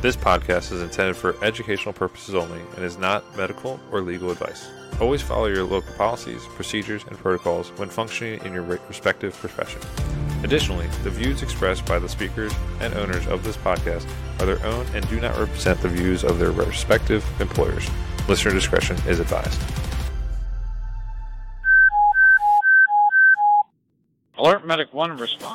This podcast is intended for educational purposes only and is not medical or legal advice. Always follow your local policies, procedures, and protocols when functioning in your respective profession. Additionally, the views expressed by the speakers and owners of this podcast are their own and do not represent the views of their respective employers. Listener discretion is advised. Alert Medic 1 response.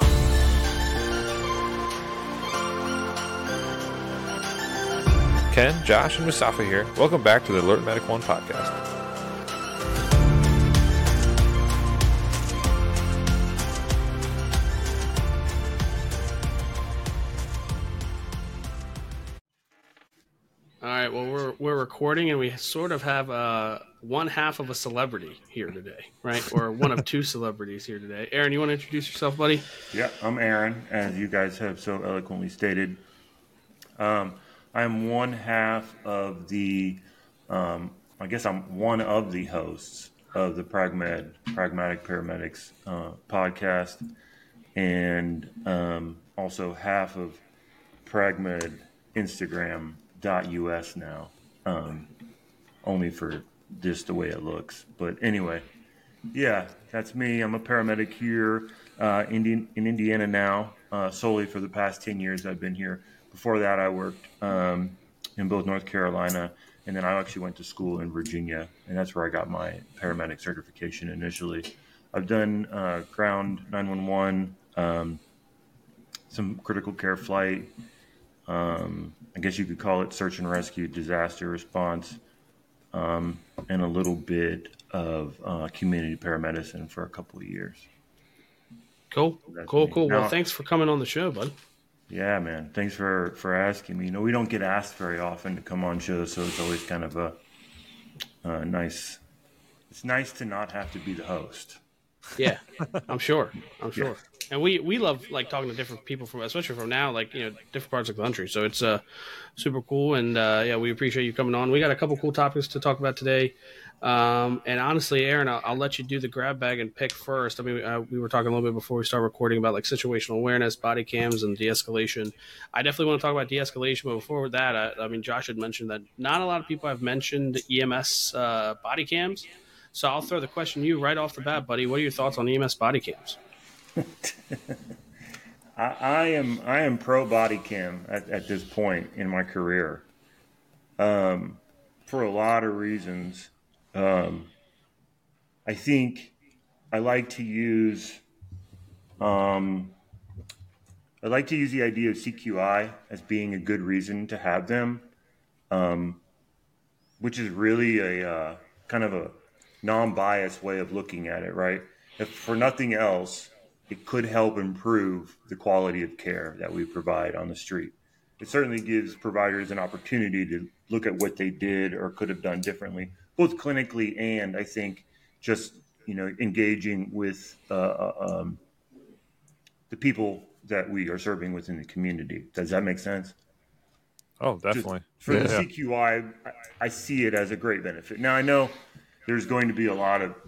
Ken, Josh, and Mustafa here. Welcome back to the Alert Medic 1 podcast. All right, well, we're recording, and we sort of have one half of a celebrity here today, right? Or one of two celebrities here today. Aaron, you want to introduce yourself, buddy? Yeah, I'm Aaron, as you guys have so eloquently stated. I'm one half of the, I guess I'm one of the hosts of the Pragmatic Paramedics podcast, and also half of Pragmed Instagram.us now, only for just the way it looks. But anyway, yeah, that's me. I'm a paramedic here in Indiana now, solely for the past 10 years I've been here. Before that, I worked in both North Carolina, and then I actually went to school in Virginia, and that's where I got my paramedic certification initially. I've done ground 911, some critical care flight, I guess you could call it search and rescue, disaster response, and a little bit of community paramedicine for a couple of years. Cool. Now, well, thanks for coming on the show, bud. Yeah, man. Thanks for asking me. You know, we don't get asked very often to come on shows, so it's always kind of a nice. It's nice to not have to be the host. Yeah, I'm sure. Yeah. And we love like talking to different people from, especially from now, like, you know, different parts of the country. So it's super cool. And yeah, we appreciate you coming on. We got a couple cool topics to talk about today. And honestly, Aaron, I'll let you do the grab bag and pick first. I mean, we were talking a little bit before we started recording about like situational awareness, body cams, and de-escalation. I definitely want to talk about de-escalation, but before that, I mean, Josh had mentioned that not a lot of people have mentioned EMS body cams. So I'll throw the question to you right off the bat, buddy. What are your thoughts on EMS body cams? I am pro body cam at this point in my career, for a lot of reasons. I think I like to use the idea of CQI as being a good reason to have them, which is really a kind of a non-biased way of looking at it, right? If for nothing else, it could help improve the quality of care that we provide on the street. It certainly gives providers an opportunity to look at what they did or could have done differently, both clinically and I think just, you know, engaging with the people that we are serving within the community. Does that make sense? Oh, definitely. For the CQI, I see it as a great benefit. Now, I know there's going to be a lot of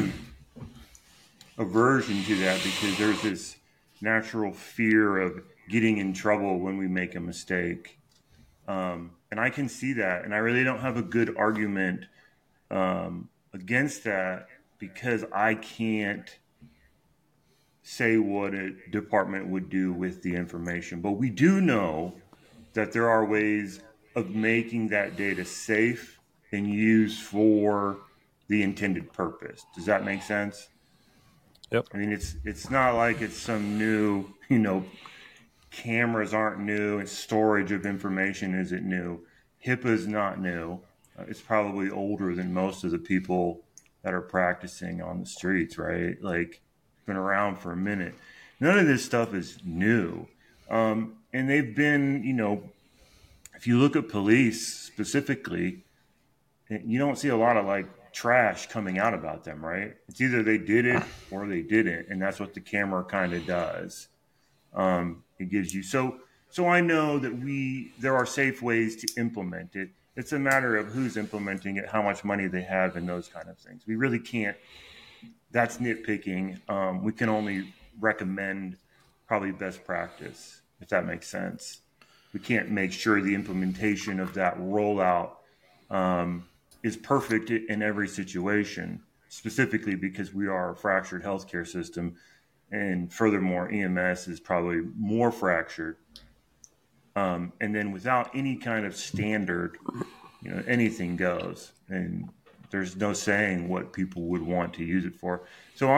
aversion to that because there's this natural fear of getting in trouble when we make a mistake. And I can see that. And I really don't have a good argument against that because I can't say what a department would do with the information. But we do know that there are ways of making that data safe and used for the intended purpose. Does that make sense? Yep. I mean, it's not like it's some new, you know, cameras aren't new and storage of information isn't new. HIPAA's not new. It's probably older than most of the people that are practicing on the streets, right? Like, been around for a minute. None of this stuff is new. And they've been, you know, if you look at police specifically, you don't see a lot of like trash coming out about them, right? It's either they did it or they didn't, and that's what the camera kind of does. It gives you so I know that there are safe ways to implement it. It's a matter of who's implementing it, how much money they have, and those kind of things. We really can't. That's nitpicking. We can only recommend probably best practice, if that makes sense. we can't make sure the implementation of that rollout is perfect in every situation, specifically because we are a fractured healthcare system. And furthermore, EMS is probably more fractured. And then without any kind of standard, anything goes. And there's no saying what people would want to use it for. So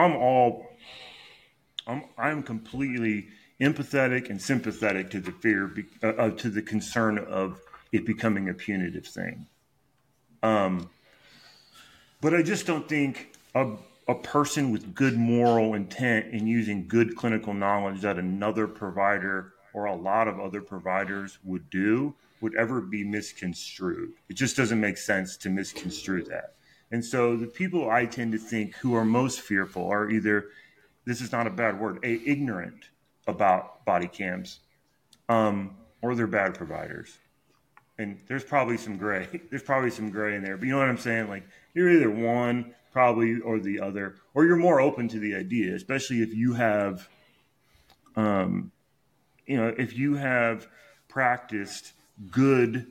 I'm completely empathetic and sympathetic to the fear, to the concern of it becoming a punitive thing. But I just don't think a person with good moral intent and using good clinical knowledge that another provider or a lot of other providers would ever be misconstrued. It just doesn't make sense to misconstrue that. And so the people I tend to think who are most fearful are either, this is not a bad word, ignorant about body cams, or they're bad providers. And there's probably some gray. There's probably some gray in there. But you know what I'm saying? Like, you're either one, probably, or the other, or you're more open to the idea, especially if you have, if you have practiced good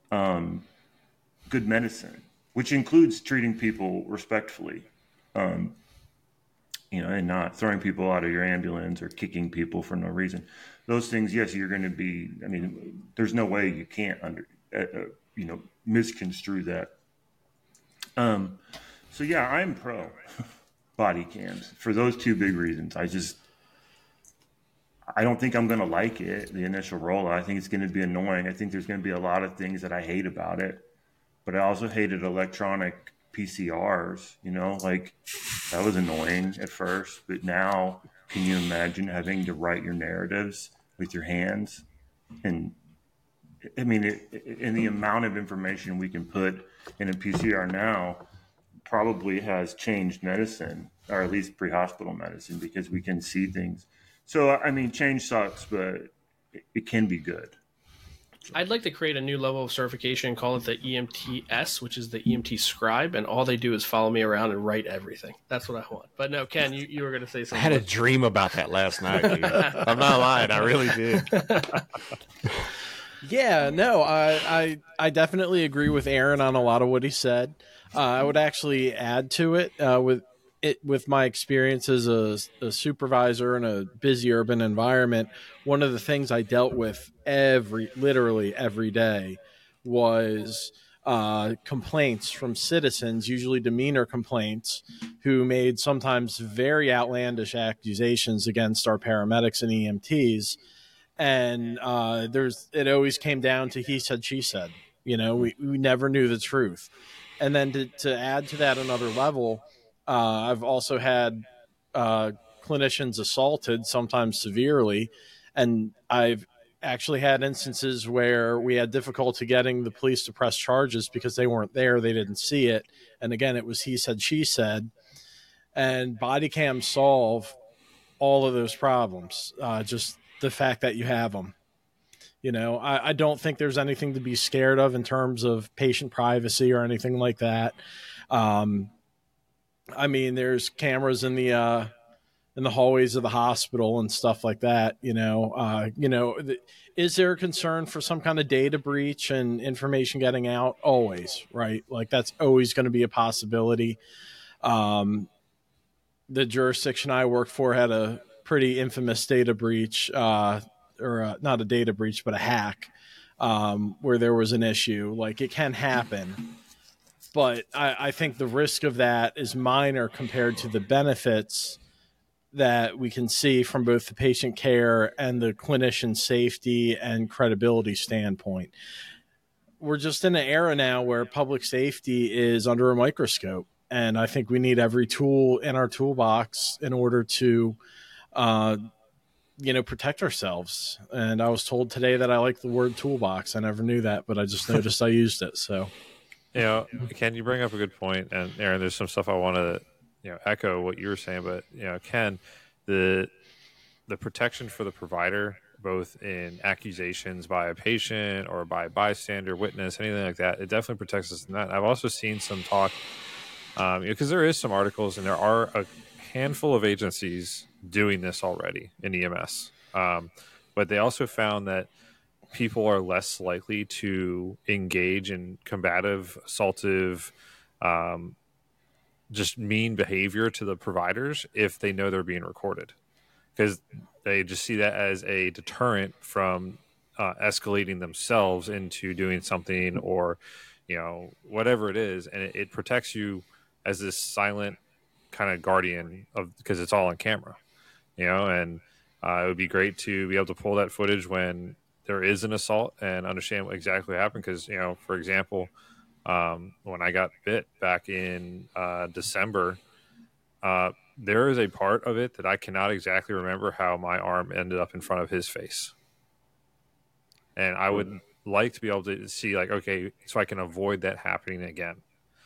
medicine, which includes treating people respectfully, and not throwing people out of your ambulance or kicking people for no reason. Those things, yes, you're going to be. I mean, there's no way you can't misconstrue that. So yeah, I'm pro body cams for those two big reasons. I don't think I'm going to like it, the initial rollout. I think it's going to be annoying. I think there's going to be a lot of things that I hate about it, but I also hated electronic PCRs, like that was annoying at first, but now can you imagine having to write your narratives with your hands? And I mean, and the amount of information we can put in a PCR now probably has changed medicine, or at least pre-hospital medicine, because we can see things. So, I mean, change sucks, but it can be good. I'd like to create a new level of certification and call it the EMTS, which is the EMT scribe, and all they do is follow me around and write everything. That's what I want. But no, Ken, you were going to say something. I had a dream about that last night, dude. I'm not lying. I really did. Yeah, no, I definitely agree with Aaron on a lot of what he said. I would actually add to it with my experience as a supervisor in a busy urban environment. One of the things I dealt with literally every day was complaints from citizens, usually demeanor complaints, who made sometimes very outlandish accusations against our paramedics and EMTs. And it always came down to he said, she said. We never knew the truth. And then to add to that another level, I've also had clinicians assaulted, sometimes severely, and I've actually had instances where we had difficulty getting the police to press charges because they weren't there, they didn't see it, and again, it was he said, she said, and body cams solve all of those problems, just the fact that you have them. I don't think there's anything to be scared of in terms of patient privacy or anything like that. I mean, there's cameras in the hallways of the hospital and stuff like that. Is there a concern for some kind of data breach and information getting out? Always, right? Like that's always going to be a possibility. The jurisdiction I worked for had a pretty infamous data breach, or not a data breach, but a hack, where there was an issue. Like it can happen. But I think the risk of that is minor compared to the benefits that we can see from both the patient care and the clinician safety and credibility standpoint. We're just in an era now where public safety is under a microscope. And I think we need every tool in our toolbox in order to, protect ourselves. And I was told today that I like the word toolbox. I never knew that, but I just noticed I used it. So. Ken, you bring up a good point, and Aaron, there's some stuff I want to, echo what you were saying, but Ken, the protection for the provider, both in accusations by a patient or by a bystander, witness, anything like that, it definitely protects us in that. I've also seen some talk, because there is some articles, and there are a handful of agencies doing this already in EMS, but they also found that people are less likely to engage in combative, assaultive, just mean behavior to the providers if they know they're being recorded, because they just see that as a deterrent from escalating themselves into doing something, or whatever it is, and it protects you as this silent kind of guardian of, because it's all on camera, and it would be great to be able to pull that footage when there is an assault and understand what exactly happened. Because, for example, when I got bit back in December, there is a part of it that I cannot exactly remember how my arm ended up in front of his face. And I would like to be able to see, like, okay, so I can avoid that happening again,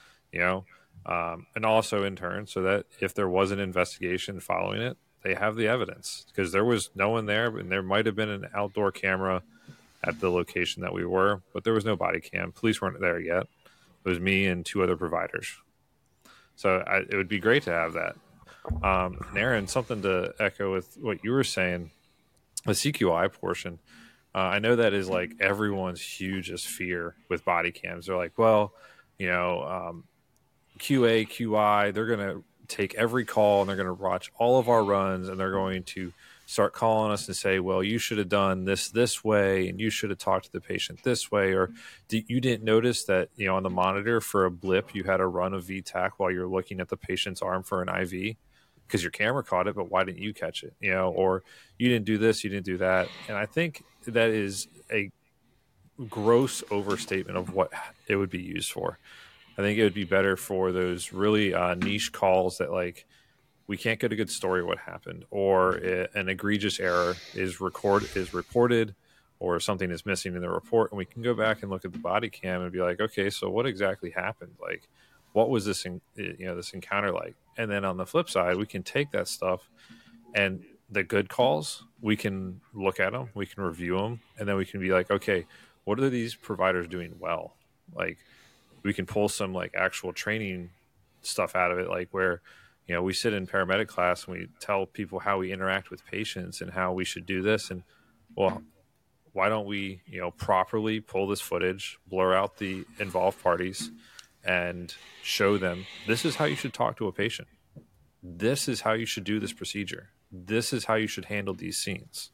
and also in turn, so that if there was an investigation following it, they have the evidence, because there was no one there, and there might have been an outdoor camera at the location that we were, but there was no body cam. Police weren't there yet. It was me and 2 other providers. So it would be great to have that. And Aaron, something to echo with what you were saying, the CQI portion. I know that is like everyone's hugest fear with body cams. They're like, well, QA, QI, they're going to take every call and they're going to watch all of our runs, and they're going to start calling us and say, well, you should have done this way, and you should have talked to the patient this way, or you didn't notice that on the monitor for a blip you had a run of VTAC while you're looking at the patient's arm for an IV, because your camera caught it, but why didn't you catch it? Or you didn't do this, you didn't do that. And I think that is a gross overstatement of what it would be used for. I think it would be better for those really niche calls that, like, we can't get a good story of what happened, or an egregious error is reported, or something is missing in the report, and we can go back and look at the body cam and be like, okay, so what exactly happened? Like, what was this this encounter like? And then on the flip side, we can take that stuff, and the good calls, we can look at them, we can review them, and then we can be like, okay, what are these providers doing well? Like, we can pull some like actual training stuff out of it, like where we sit in paramedic class and we tell people how we interact with patients and how we should do this. And, well, why don't we properly pull this footage, blur out the involved parties, and show them, this is how you should talk to a patient, this is how you should do this procedure, this is how you should handle these scenes,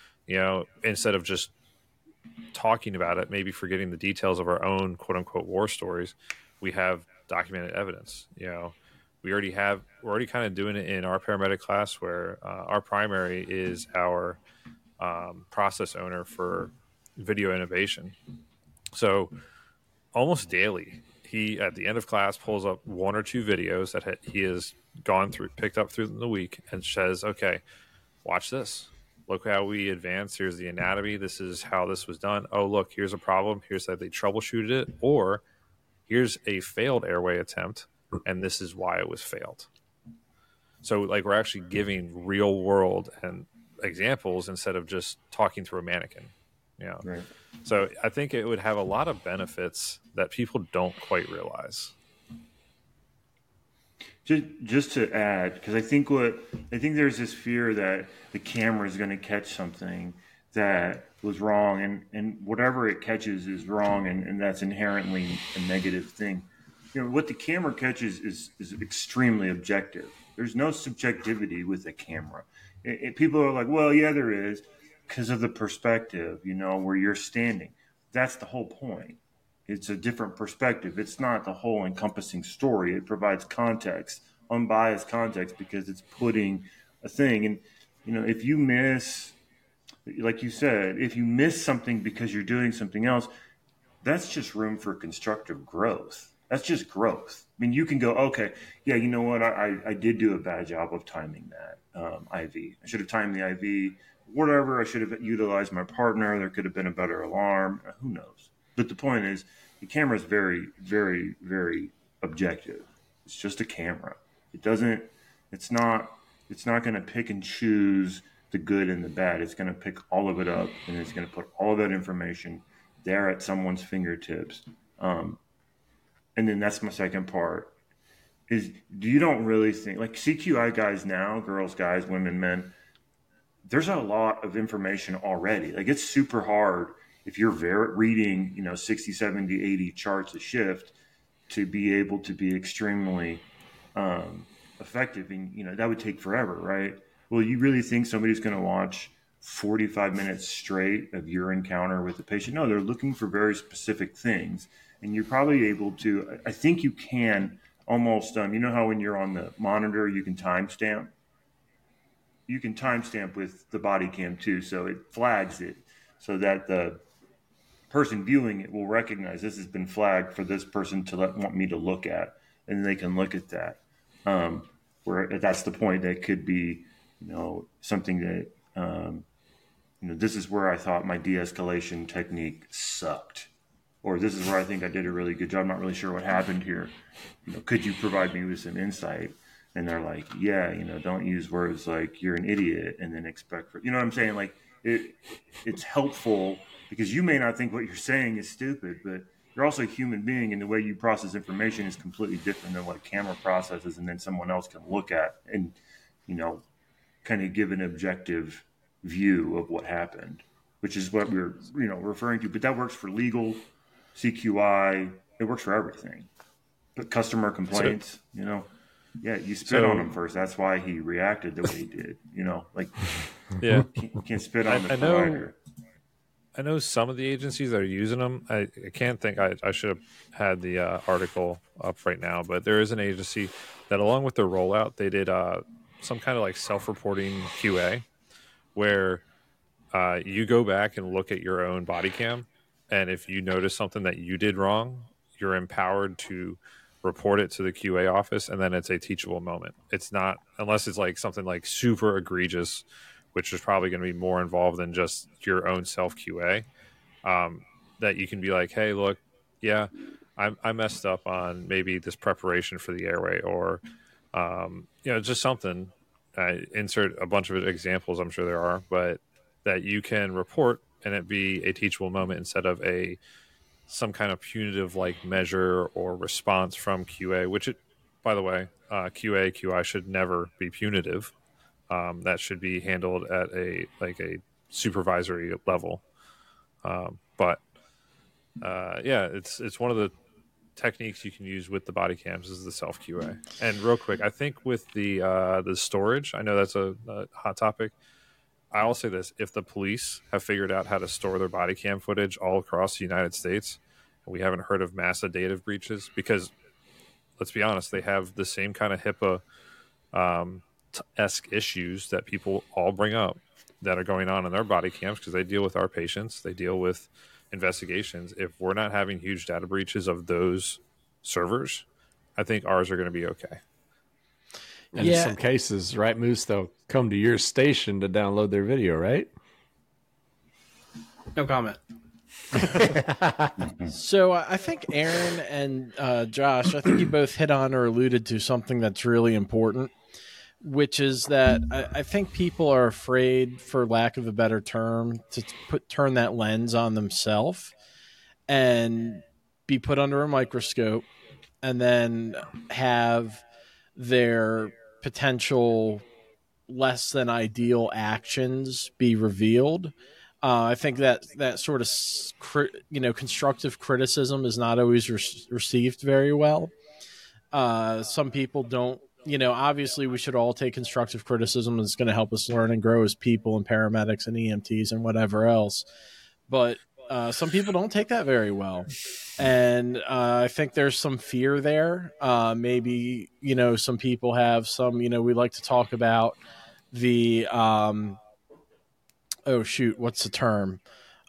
instead of just talking about it, maybe forgetting the details of our own quote unquote war stories. We have documented evidence. We're already kind of doing it in our paramedic class, where our primary is our process owner for video innovation. So almost daily, he, at the end of class, pulls up 1 or 2 videos that he has picked up through the week, and says, okay, watch this. Look how we advanced. Here's the anatomy. This is how this was done. Oh, look, here's a problem. Here's how they troubleshooted it. Or here's a failed airway attempt, and this is why it was failed. So, like, we're actually giving real world and examples instead of just talking through a mannequin. Right. So I think it would have a lot of benefits that people don't quite realize. Just to add, because I think there's this fear that the camera is going to catch something that was wrong, and whatever it catches is wrong, and that's inherently a negative thing. What the camera catches is extremely objective. There's no subjectivity with the camera. People are like, well, yeah, there is, because of the perspective, where you're standing. That's the whole point. It's a different perspective. It's not the whole encompassing story. It provides context, unbiased context, because it's putting a thing. And, if you miss, like you said, if you miss something because you're doing something else, that's just room for constructive growth. That's just growth. I mean, you can go, okay, yeah, you know what? I did do a bad job of timing that IV. I should have timed the IV, whatever. I should have utilized my partner. There could have been a better alarm. Who knows? But the point is, the camera is very, very, very objective. It's just a camera. It's not going to pick and choose the good and the bad. It's going to pick all of it up, and it's going to put all of that information there at someone's fingertips. And then that's my second part, is you don't really think, like CQI guys now, girls, guys, women, men, there's a lot of information already. Like, it's super hard if you're reading, 60, 70, 80 charts a shift, to be able to be extremely effective. And, that would take forever, right? Well, you really think somebody's going to watch 45 minutes straight of your encounter with the patient? No, they're looking for very specific things. And you're probably able to, I think you can almost, how when you're on the monitor, you can timestamp? You can timestamp with the body cam too. So it flags it so that the person viewing it will recognize this has been flagged for this person to want me to look at. And they can look at that. Where that's the point that could be, something that, this is where I thought my de-escalation technique sucked. Or this is where I think I did a really good job. I'm not really sure what happened here. Could you provide me with some insight? And they're like, yeah, don't use words like you're an idiot and then expect for, what I'm saying? Like it's helpful because you may not think what you're saying is stupid, but you're also a human being, and the way you process information is completely different than what a camera processes, and then someone else can look at and, kind of give an objective view of what happened, which is what we're, referring to. But that works for legal, CQI, it works for everything. But customer complaints, you spit on him first. That's why he reacted the way he did, Yeah. You can't spit on the provider. I know some of the agencies that are using them. I can't think. I should have had the article up right now, but there is an agency that, along with their rollout, they did some kind of like self-reporting QA, where you go back and look at your own body cam, and if you notice something that you did wrong, you're empowered to report it to the QA office, and then it's a teachable moment. It's not, unless it's like something like super egregious, which is probably going to be more involved than just your own self QA, that you can be like, hey, look, yeah, I messed up on maybe this preparation for the airway, or, just something. I insert a bunch of examples, I'm sure there are, but that you can report and it be a teachable moment instead of some kind of punitive like measure or response from QA, which by the way, QI should never be punitive. That should be handled at a supervisory level. It's one of the techniques you can use with the body cams is the self QA. And real quick, I think with the storage, I know that's a hot topic. I'll say this: if the police have figured out how to store their body cam footage all across the United States, and we haven't heard of massive data breaches, because let's be honest, they have the same kind of HIPAA esque issues that people all bring up that are going on in their body cams, because they deal with our patients, they deal with investigations. If we're not having huge data breaches of those servers, I think ours are going to be okay. And in some cases, right, Moose, they'll come to your station to download their video, right? No comment. So I think Aaron and Josh, I think you both hit on or alluded to something that's really important, which is that I think people are afraid, for lack of a better term, to turn that lens on themselves and be put under a microscope and then have their potential less than ideal actions be revealed. I think that sort of constructive criticism is not always received very well. Some people don't. Obviously we should all take constructive criticism. It's going to help us learn and grow as people and paramedics and EMTs and whatever else. But some people don't take that very well. And I think there's some fear there. Maybe, some people have some, we like to talk about the, what's the term?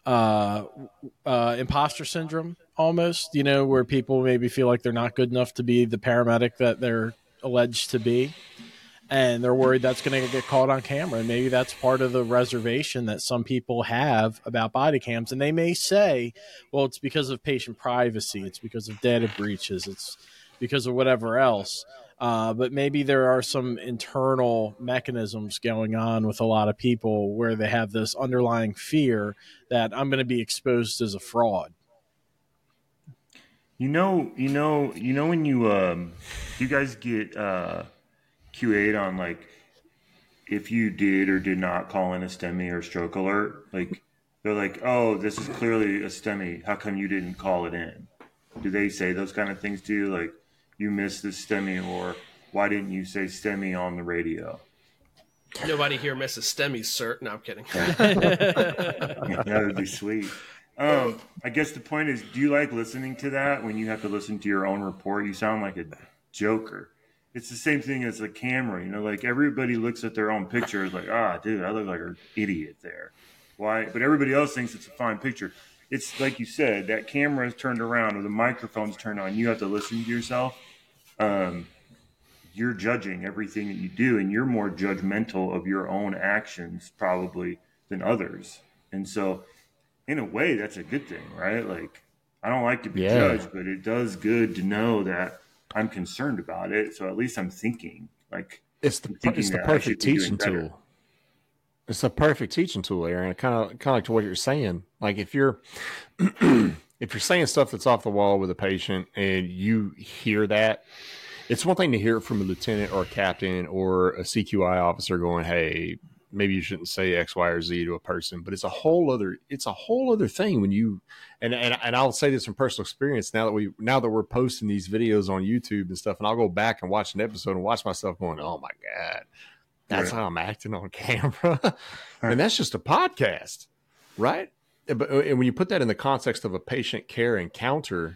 Imposter syndrome almost, where people maybe feel like they're not good enough to be the paramedic that they're alleged to be, and they're worried that's going to get caught on camera. And maybe that's part of the reservation that some people have about body cams. And they may say, well, it's because of patient privacy, it's because of data breaches, it's because of whatever else. But maybe there are some internal mechanisms going on with a lot of people where they have this underlying fear that I'm going to be exposed as a fraud. When you guys get QA'd on, like, if you did or did not call in a STEMI or stroke alert, like, They're like, oh, this is clearly a STEMI. How come you didn't call it in? Do they say those kind of things to you? Like, you missed this STEMI, or why didn't you say STEMI on the radio? Nobody here misses STEMIs, sir. No, I'm kidding. That would be sweet. I guess the point is, do you like listening to that when you have to listen to your own report? You sound like a joker. It's the same thing as a camera. You know, like everybody looks at their own pictures like, dude, I look like an idiot there. Why? But everybody else thinks it's a fine picture. It's like you said, that camera is turned around or the microphone's turned on. You have to listen to yourself. You're judging everything that you do, and you're more judgmental of your own actions probably than others. And so in a way, that's a good thing, right? Like, I don't like to be judged, but it does good to know that I'm concerned about it. So at least I'm thinking. Like, it's the perfect teaching tool. It's a perfect teaching tool, Aaron. Kind of like to what you're saying. Like if you're if you're saying stuff that's off the wall with a patient and you hear that, it's one thing to hear it from a lieutenant or a captain or a CQI officer going, "Hey, maybe you shouldn't say X, Y, or Z to a person." But it's a whole other thing when you and I'll say this from personal experience. Now that we're posting these videos on YouTube and stuff, and I'll go back and watch an episode and watch myself going, "Oh my God, that's how I'm acting on camera," and that's just a podcast, right? But when you put that in the context of a patient care encounter,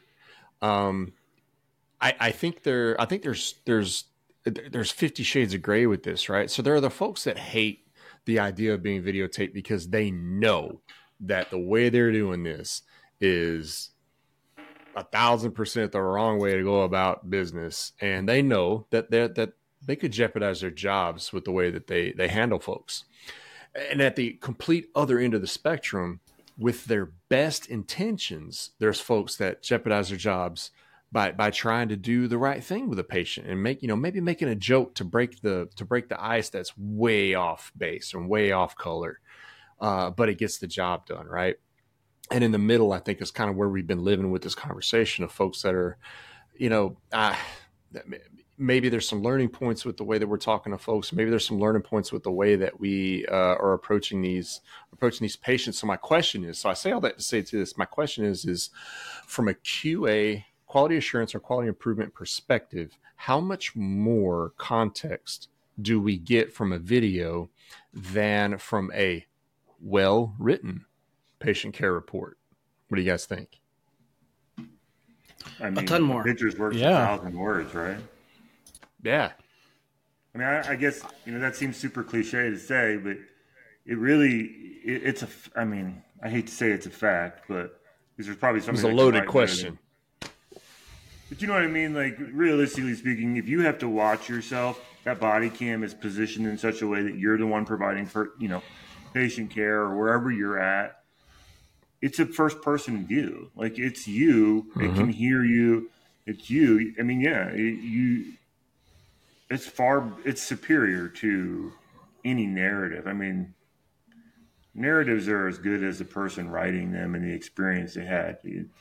I think there's 50 shades of gray with this, right? So there are the folks that hate the idea of being videotaped because they know that the way they're doing this is 1,000% the wrong way to go about business, and they know that they could jeopardize their jobs with the way that they handle folks. And at the complete other end of the spectrum, with their best intentions, there's folks that jeopardize their jobs by trying to do the right thing with a patient and maybe making a joke to break the ice that's way off base and way off color, but it gets the job done, right? And in the middle, I think is kind of where we've been living with this conversation of folks that are, maybe there's some learning points with the way that we're talking to folks. Maybe there's some learning points with the way that we are approaching these patients. So my question is, I say all that to say to this, my question is from a QA, quality assurance or quality improvement perspective, how much more context do we get from a video than from a well-written patient care report? What do you guys think? I mean, a ton more. Pictures worth 1,000 words, right? Yeah. I mean, I guess, that seems super cliche to say, but it really, I hate to say it's a fact, but there's probably something. It was a loaded question. But you know what I mean? Like, realistically speaking, if you have to watch yourself, that body cam is positioned in such a way that you're the one providing for, patient care or wherever you're at. It's a first person view. Like, it's you. Mm-hmm. It can hear you. It's you. I mean, it's superior to any narrative. I mean, narratives are as good as the person writing them and the experience they had.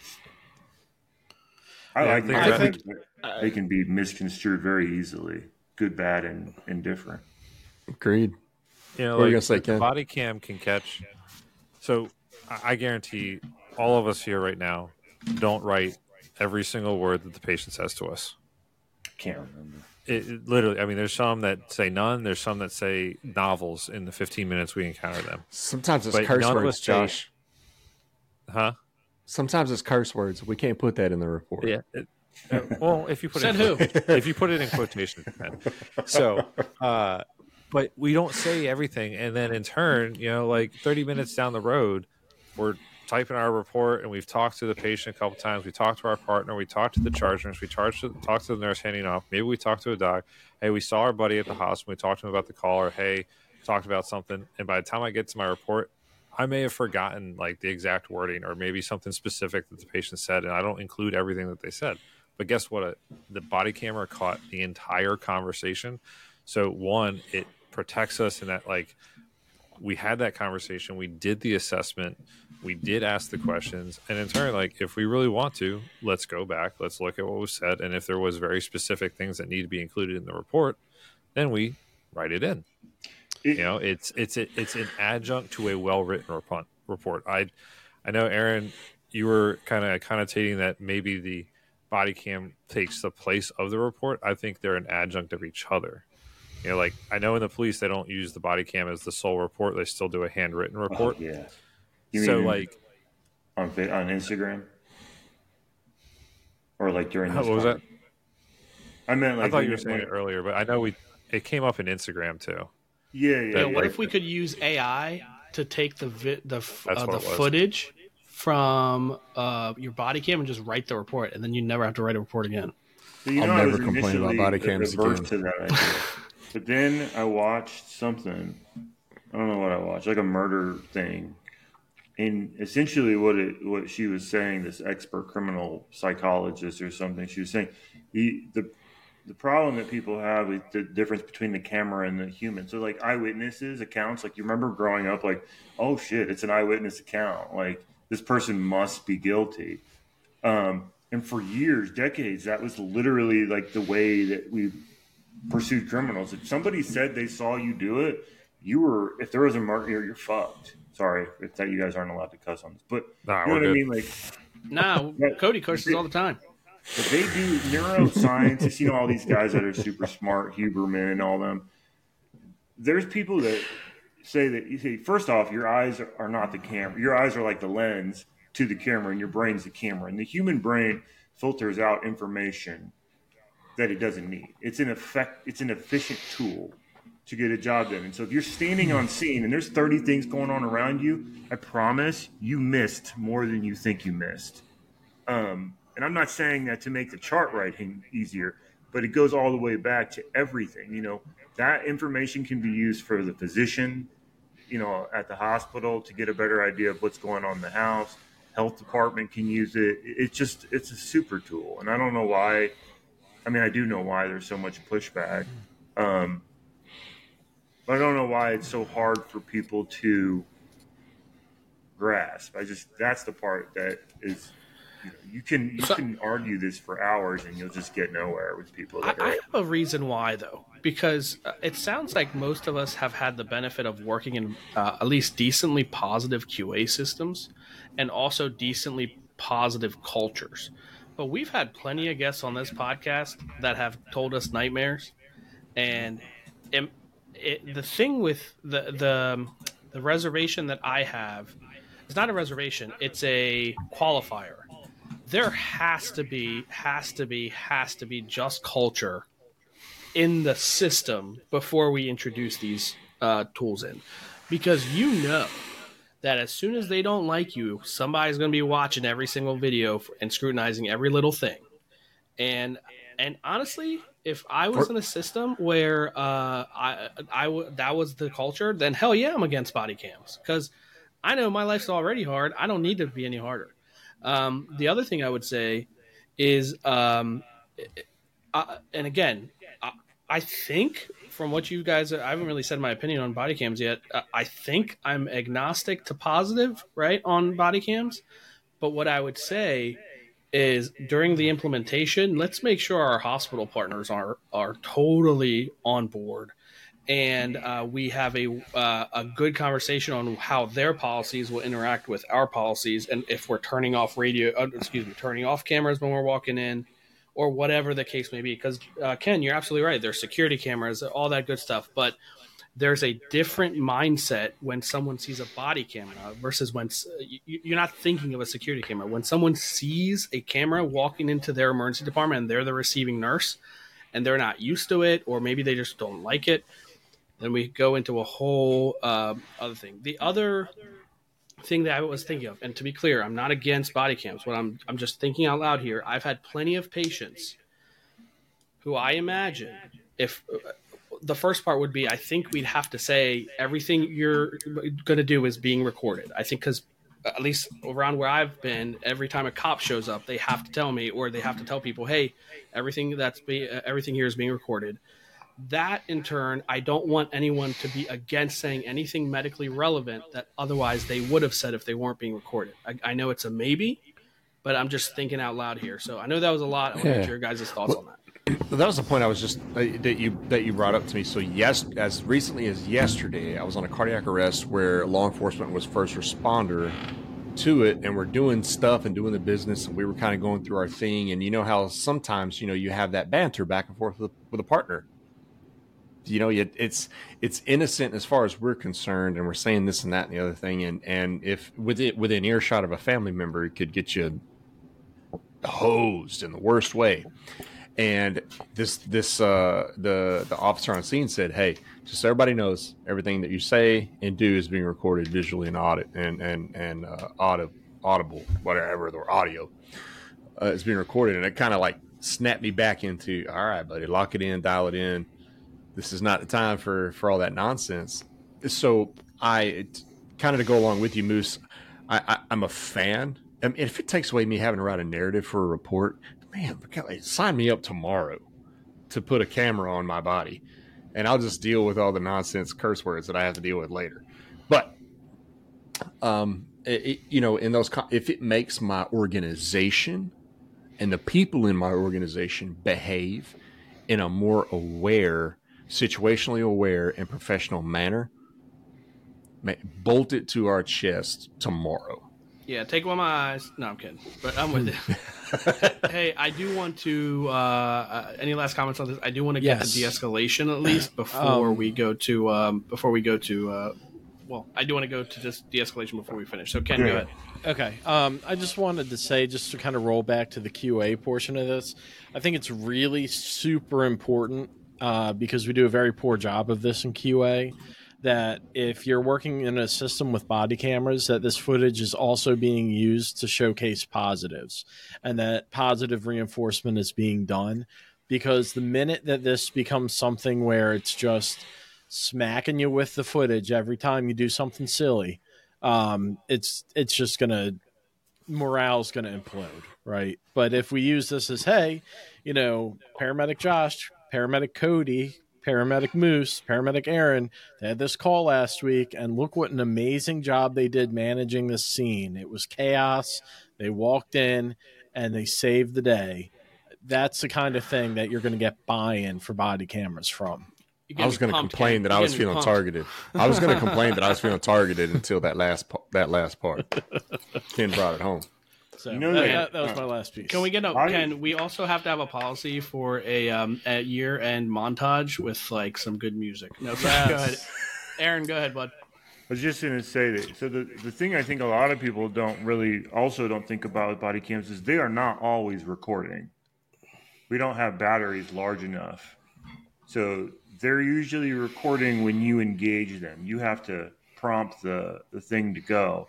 I think they can be misconstrued very easily, good, bad, and indifferent. Agreed. What are you gonna say, Ken? Body cam can catch. So I guarantee all of us here right now don't write every single word that the patient says to us. Can't remember. It literally, I mean, there's some that say none. There's some that say novels in the 15 minutes we encounter them. Sometimes it's curse words, Josh. Sometimes it's curse words. We can't put that in the report. Yeah. Well, if you put Said it, if you put it in quotations, so, but we don't say everything, and then in turn, 30 minutes down the road, we're typing our report, and we've talked to the patient a couple times. We talked to our partner. We talked to the charge nurse. We talked to the nurse handing off. Maybe we talked to a doc. Hey, we saw our buddy at the hospital. We talked to him about the call, or hey, talked about something. And by the time I get to my report, I may have forgotten like the exact wording or maybe something specific that the patient said, and I don't include everything that they said. But guess what? The body camera caught the entire conversation. So one, it protects us in that like we had that conversation, we did the assessment, we did ask the questions, and in turn, like if we really want to, let's go back, let's look at what was said, and if there was very specific things that need to be included in the report, then we write it in. It's an adjunct to a well-written report. I know, Aaron, you were kind of connotating that maybe the body cam takes the place of the report. I think they're an adjunct of each other. You know, like I know in the police they don't use the body cam as the sole report; they still do a handwritten report. Oh, yeah. So like on Instagram, or like during this what was that? I meant like I thought you were saying it earlier, but I know it came up in Instagram too. Yeah. What if we could use AI to take the was. footage from your body cam and just write the report, and then you never have to write a report again? So, you I'll know, never I was complain about initially body cams averse again. to that idea. But then I watched something. I don't know what I watched, like a murder thing. And essentially what she was saying, this expert criminal psychologist or something, she was saying the problem that people have is the difference between the camera and the human. So like eyewitnesses accounts, like you remember growing up, like, oh shit, it's an eyewitness account. Like this person must be guilty. And for years, decades, that was literally like the way that we pursued criminals. If somebody said they saw you do it, if there was a murder, you're fucked. Sorry if that you guys aren't allowed to cuss on this, but Nah, you know what I mean? Like, No, Cody curses all the time. but they do neuroscience. You know, all these guys that are super smart, Huberman and all them. There's people that say that you say, first off, your eyes are not the camera. Your eyes are like the lens to the camera, and your brain's the camera. And the human brain filters out information that it doesn't need. It's an efficient tool to get a job done. And so if you're standing on scene and there's 30 things going on around you, I promise you missed more than you think you missed. And I'm not saying that to make the chart writing easier, but it goes all the way back to everything. You know, that information can be used for the physician, you know, at the hospital to get a better idea of what's going on in the house. Health department can use it. It's a super tool. And I don't know why. I mean, I do know why there's so much pushback. But I don't know why it's so hard for people to grasp. That's the part that is, you can argue this for hours and you'll just get nowhere with people. I have a reason why, though, because it sounds like most of us have had the benefit of working in at least decently positive QA systems and also decently positive cultures. But we've had plenty of guests on this podcast that have told us nightmares, and the thing with the reservation that I have, it's not a reservation, it's a qualifier. There has to be just culture in the system before we introduce these tools in, because you know that as soon as they don't like you, somebody's going to be watching every single video and scrutinizing every little thing. And honestly, if I was in a system where that was the culture, then hell yeah, I'm against body cams, because I know my life's already hard. I don't need it to be any harder. The other thing I would say is, and again, I think from what you guys, I haven't really said my opinion on body cams yet. I think I'm agnostic to positive, right, on body cams. But what I would say is during the implementation, let's make sure our hospital partners are totally on board, and we have a good conversation on how their policies will interact with our policies, and if we're turning off turning off cameras when we're walking in, or whatever the case may be. Because Ken, you're absolutely right. There's security cameras, all that good stuff, but there's a different mindset when someone sees a body camera versus when you're not thinking of a security camera. When someone sees a camera walking into their emergency department and they're the receiving nurse and they're not used to it, or maybe they just don't like it, then we go into a whole other thing. The other thing that I was thinking of, and to be clear, I'm not against body cams. What I'm just thinking out loud here. I've had plenty of patients who I imagine if the first part would be, I think we'd have to say everything you're going to do is being recorded. I think because at least around where I've been, every time a cop shows up, they have to tell me, or they have to tell people, hey, everything here is being recorded. That in turn, I don't want anyone to be against saying anything medically relevant that otherwise they would have said if they weren't being recorded. I know it's a maybe, but I'm just thinking out loud here. So I know that was a lot. I want to get your guys' thoughts on that. That was the point I was just that you brought up to me. So yes, as recently as yesterday, I was on a cardiac arrest where law enforcement was first responder to it, and we're doing stuff and doing the business, and we were kind of going through our thing. And you know how sometimes you have that banter back and forth with a partner. It's innocent as far as we're concerned, and we're saying this and that and the other thing, and if within earshot of a family member, it could get you hosed in the worst way. And the officer on scene said, "Hey, just so everybody knows, everything that you say and do is being recorded visually and audible, whatever, or audio is being recorded." And it kind of like snapped me back into, all right, buddy, lock it in, dial it in. This is not the time for all that nonsense. So kind of to go along with you, Moose, I'm a fan. I mean, if it takes away me having to write a narrative for a report, man, sign me up tomorrow to put a camera on my body, and I'll just deal with all the nonsense curse words that I have to deal with later. But, in those, if it makes my organization and the people in my organization behave in a more situationally aware and professional manner, bolt it to our chest tomorrow. Yeah, take one of my eyes. No, I'm kidding, but I'm with you. Hey, I do want to. Any last comments on this? I do want to get the de-escalation at least before we go to. Well, I do want to go to this de-escalation before we finish. So, Ken, go ahead. Okay. I just wanted to say, just to kind of roll back to the QA portion of this, I think it's really super important because we do a very poor job of this in QA. That if you're working in a system with body cameras, that this footage is also being used to showcase positives, and that positive reinforcement is being done. Because the minute that this becomes something where it's just smacking you with the footage every time you do something silly, it's just morale's gonna implode, right? But if we use this as, hey, paramedic Josh, paramedic Cody, paramedic Moose, paramedic Aaron, they had this call last week, and look what an amazing job they did managing this scene. It was chaos. They walked in and they saved the day. That's the kind of thing that you're going to get buy-in for body cammers from. I was going to complain that I was feeling targeted. I was going to complain that I was feeling targeted until that last part. Ken brought it home. So that was my last piece. Can we get Ken? We also have to have a policy for a year-end montage with like some good music. No, go ahead, Aaron. Go ahead, bud. I was just going to say that. So the thing I think a lot of people don't think about with body cams is they are not always recording. We don't have batteries large enough, so they're usually recording when you engage them. You have to prompt the thing to go.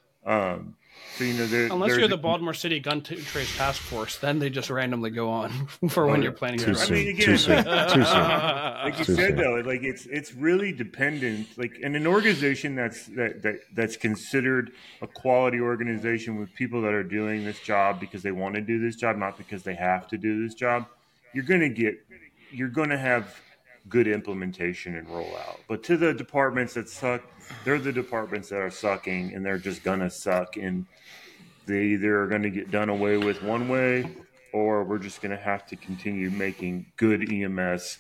So, unless you're the Baltimore City Gun Trace Task Force, then they just randomly go on for when you're planning. Too soon. Like you said, though, like it's really dependent. Like in an organization that's considered a quality organization with people that are doing this job because they want to do this job, not because they have to do this job, you're going to have good implementation and rollout. But to the departments that suck, they're the departments that are sucking, and they're just gonna suck, and they either are going to get done away with one way, or we're just going to have to continue making good EMS,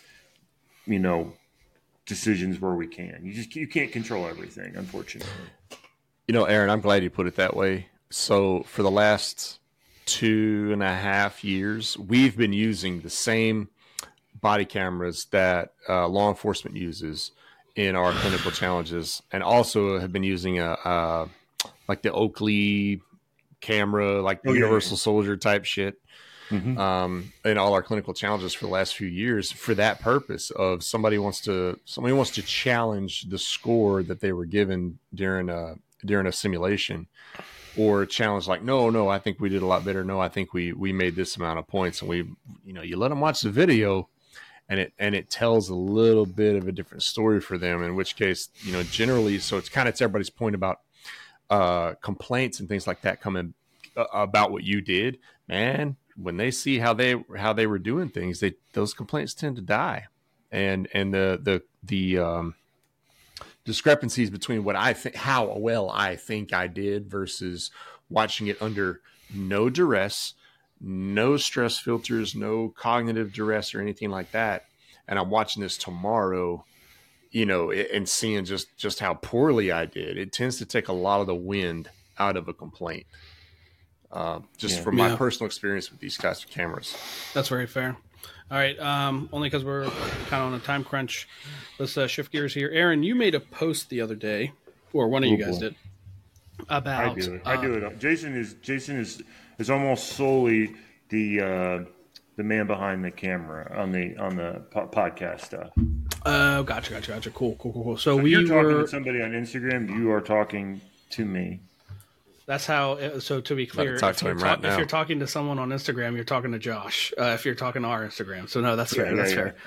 decisions where we can. You can't control everything, unfortunately. Aaron, I'm glad you put it that way. So for the last 2.5 years, we've been using the same body cameras that law enforcement uses in our clinical challenges, and also have been using like the Oakley camera, like the Universal Soldier type shit, in all our clinical challenges for the last few years, for that purpose of somebody wants to challenge the score that they were given during a simulation, or challenge like, no, I think we did a lot better. No, I think we made this amount of points, and you let them watch the video, and it tells a little bit of a different story for them. In which case, generally, so it's kind of to everybody's point about complaints and things like that coming about what you did, man. When they see how they were doing things, those complaints tend to die, and the discrepancies between what I think, how well I think I did, versus watching it under no duress, no stress filters, no cognitive duress or anything like that. And I'm watching this tomorrow, and seeing just how poorly I did. It tends to take a lot of the wind out of a complaint. From my personal experience with these kinds of cameras. That's very fair. All right. Only because we're kind of on a time crunch. Let's shift gears here. Aaron, you made a post the other day, or one of you guys did, about. I do it. Jason is almost solely the man behind the camera on the podcast stuff. Oh, gotcha. Cool. So you're talking to somebody on Instagram. You are talking to me. That's how. So to be clear, if you're talking to someone on Instagram, you're talking to Josh. If you're talking to our Instagram, so no, that's fair. That's fair.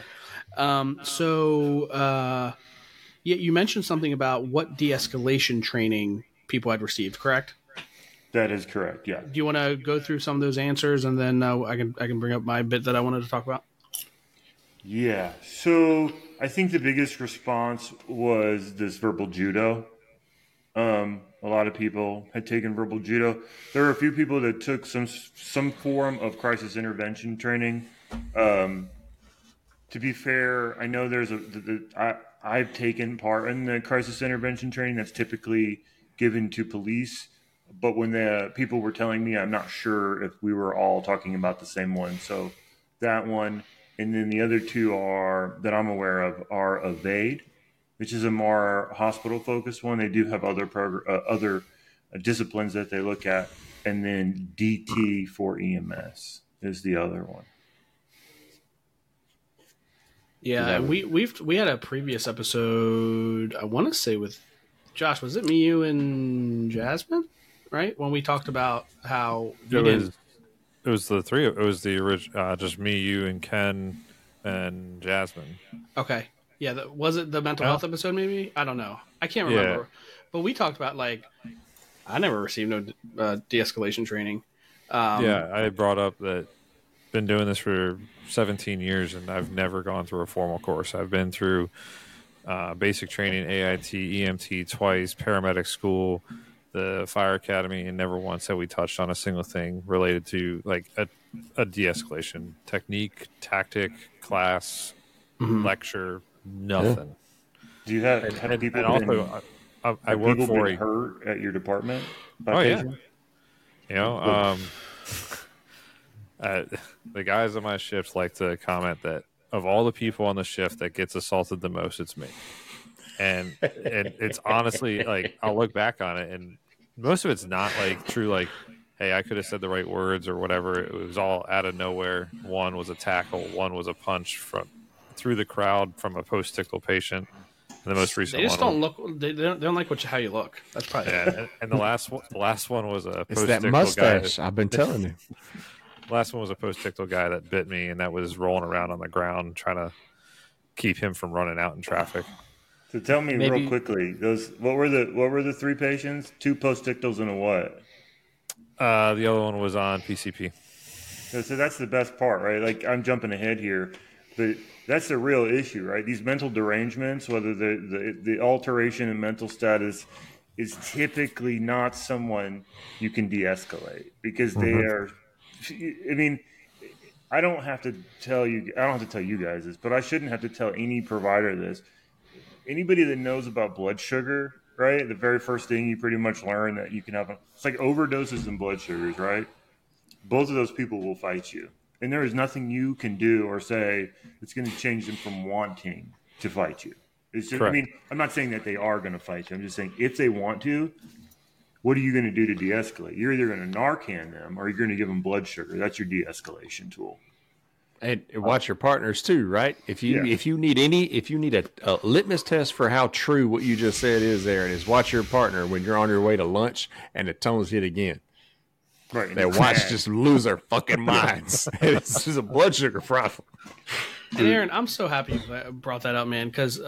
You mentioned something about what de-escalation training people had received, correct? That is correct. Yeah. Do you want to go through some of those answers, and then I can bring up my bit that I wanted to talk about? Yeah. So I think the biggest response was this verbal judo. A lot of people had taken verbal judo. There were a few people that took some form of crisis intervention training. To be fair, I know there's I've taken part in the crisis intervention training that's typically given to police. But when the people were telling me, I'm not sure if we were all talking about the same one. So that one, and then the other two that I'm aware of are Evade, which is a more hospital-focused one. They do have other disciplines that they look at, and then DT for EMS is the other one. Yeah, we had a previous episode. I want to say with Josh. Was it me, you, and Jasmine? Right, when we talked about how it was the three. It was the original, just me, you, and Ken, and Jasmine. Okay. Yeah, was it the mental health episode? Maybe, I don't know. I can't remember. Yeah. But we talked about I never received no de-escalation training. I brought up that been doing this for 17 years, and I've never gone through a formal course. I've been through basic training, AIT, EMT twice, paramedic school, the fire academy, and never once have we touched on a single thing related to a de-escalation technique, tactic, class, lecture. Nothing. Do you have people? And also, I work for hurt at your department. Yeah. The guys on my shift like to comment that of all the people on the shift that gets assaulted the most, it's me. And it's honestly I'll look back on it, and most of it's not true. Hey, I could have said the right words or whatever. It was all out of nowhere. One was a tackle. One was a punch through the crowd from a post-tickle patient. And the most recent they just don't look. They don't like how you look. That's probably and the last one was a post-tickle guy. It's that mustache. I've been telling you. Last one was a post-tickle guy that bit me, and that was rolling around on the ground trying to keep him from running out in traffic. So tell me real quickly, what were the three patients? 2 post-tictals and a what? The other one was on PCP. So that's the best part, right? I'm jumping ahead here, but that's the real issue, right? These mental derangements, whether the alteration in mental status is typically not someone you can de-escalate because they are. I mean, I don't have to tell you guys this, but I shouldn't have to tell any provider this. Anybody that knows about blood sugar, right? The very first thing you pretty much learn that you can have, it's like overdoses in blood sugars, right? Both of those people will fight you. And there is nothing you can do or say that's going to change them from wanting to fight you. It's just, I mean, I'm not saying that they are going to fight you. I'm just saying if they want to, what are you going to do to de-escalate? You're either going to Narcan them or you're going to give them blood sugar. That's your de-escalation tool. And watch your partners too, right? If you need a litmus test for how true what you just said is there, and is watch your partner when you're on your way to lunch and the tones hit again. Right. They watch just lose their fucking minds. It's just a blood sugar problem. And Aaron, I'm so happy you brought that up, man, because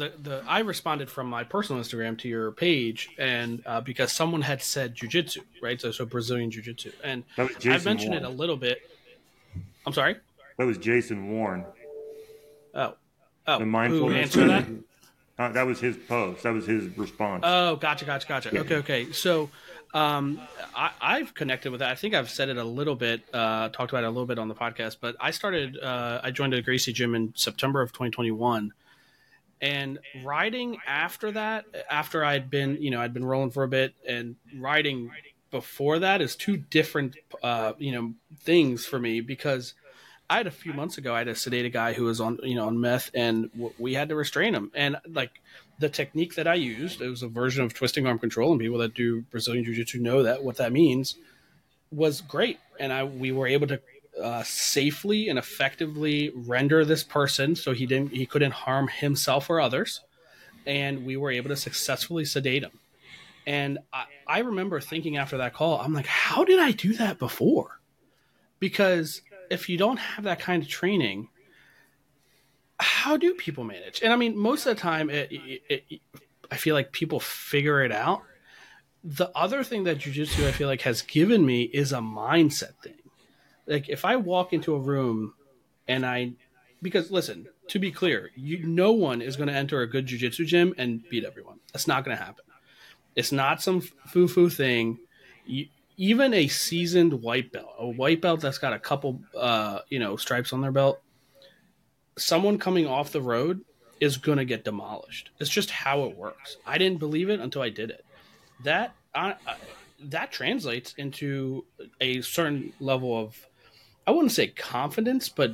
I responded from my personal Instagram to your page, and because someone had said jiu-jitsu, right? So Brazilian jiu-jitsu. And I mentioned it a little bit. I'm sorry? That was Jason Warren. Oh. The mindfulness who answered that? That was his post. That was his response. Oh, gotcha. Yeah. Okay. So, I've connected with that. I think I've said it a little bit, talked about it a little bit on the podcast. But I joined a Gracie gym in September of 2021, and riding after that, after I'd been rolling for a bit, and riding before that is two different, things for me, because I had a few months ago, I had to sedate a guy who was on meth, and we had to restrain him. And like the technique that I used, it was a version of twisting arm control, and people that do Brazilian Jiu-Jitsu know what that means, was great. And we were able to safely and effectively render this person so he couldn't harm himself or others, and we were able to successfully sedate him. And I remember thinking after that call, I'm like, how did I do that before? Because if you don't have that kind of training, how do people manage? And I mean, most of the time, I feel like people figure it out. The other thing that jiu-jitsu, I feel like, has given me is a mindset thing. Like, if I walk into a room because listen, to be clear, no one is going to enter a good jiu-jitsu gym and beat everyone. That's not going to happen. It's not some foo-foo thing. Even a seasoned white belt, a white belt that's got a couple, stripes on their belt, someone coming off the road is going to get demolished. It's just how it works. I didn't believe it until I did it. That translates into a certain level of, I wouldn't say confidence, but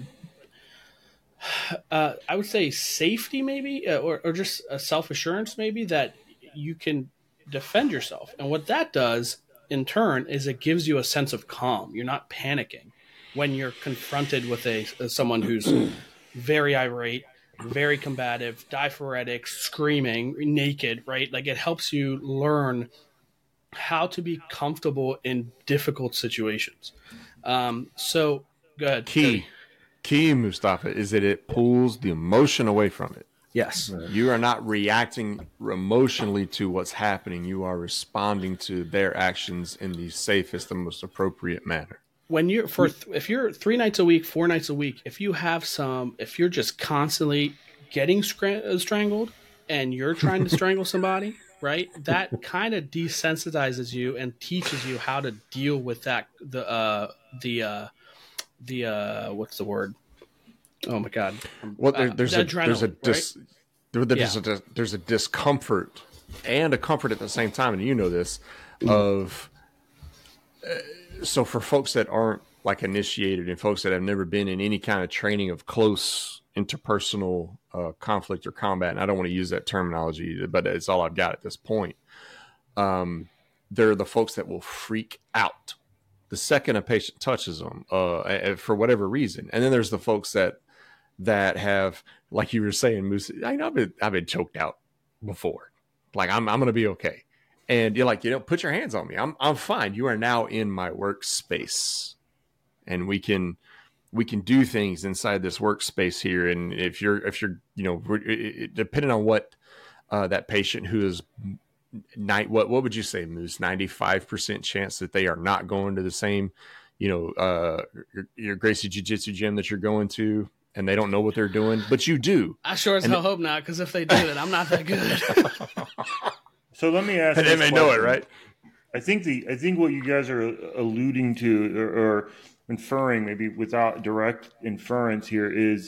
I would say safety maybe, or just a self-assurance maybe, that you can defend yourself. And what that does in turn is it gives you a sense of calm. You're not panicking when you're confronted with someone who's very irate, very combative, diaphoretic, screaming, naked, right? Like, it helps you learn how to be comfortable in difficult situations. So go ahead. Key, Mustafa, is that it pulls the emotion away from it. Yes. You are not reacting emotionally to what's happening. You are responding to their actions in the safest and most appropriate manner. When if you're 3 nights a week, 4 nights a week, if you're just constantly getting strangled and you're trying to strangle somebody, right? That kind of desensitizes you and teaches you how to deal with that. What's the word? Oh my God! Well, there's a discomfort and a comfort at the same time, and you know this. So for folks that aren't like initiated and folks that have never been in any kind of training of close interpersonal conflict or combat, and I don't want to use that terminology, but it's all I've got at this point. They're the folks that will freak out the second a patient touches them for whatever reason, and then there's the folks that have, like you were saying, Moose, I know I've been choked out before. Like, I'm going to be okay. And you're like, put your hands on me. I'm fine. You are now in my workspace, and we can do things inside this workspace here. And if you're depending on what that patient who is what would you say, Moose? 95% chance that they are not going to the same, your Gracie Jiu-Jitsu gym that you're going to, and they don't know what they're doing, but you do. I sure as hell hope not, because if they do, then I'm not that good. So let me ask. And they may know it, right? I think what you guys are alluding to or inferring, maybe without direct inference here, is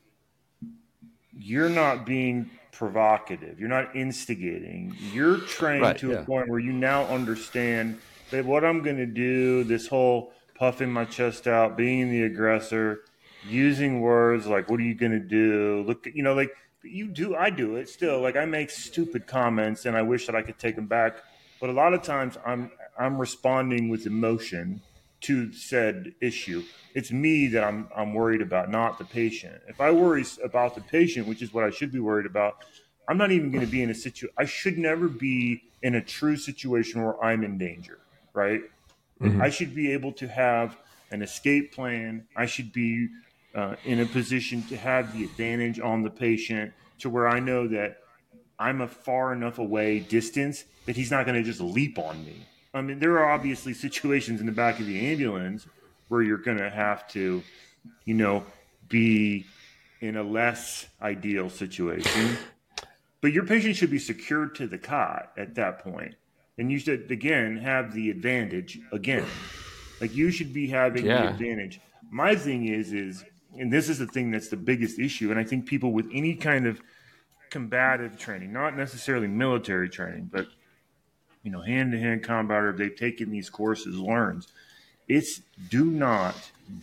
you're not being provocative. You're not instigating. You're trained to a point where you now understand that what I'm going to do, this whole puffing my chest out, being the aggressor, using words like, what are you going to do? Look, like you do, I do it still. Like, I make stupid comments and I wish that I could take them back. But a lot of times I'm responding with emotion to said issue. It's me that I'm worried about, not the patient. If I worry about the patient, which is what I should be worried about, I'm not even going to be in a situation. I should never be in a true situation where I'm in danger, right? Mm-hmm. I should be able to have an escape plan. I should be in a position to have the advantage on the patient to where I know that I'm a far enough away distance that he's not going to just leap on me. I mean, there are obviously situations in the back of the ambulance where you're going to have to, be in a less ideal situation. But your patient should be secured to the cot at that point. And you should, again, have the advantage again. Like you should be having the advantage. My thing is, and this is the thing that's the biggest issue, and I think people with any kind of combative training, not necessarily military training, but, hand-to-hand combat, or if they've taken these courses, learns, it's do not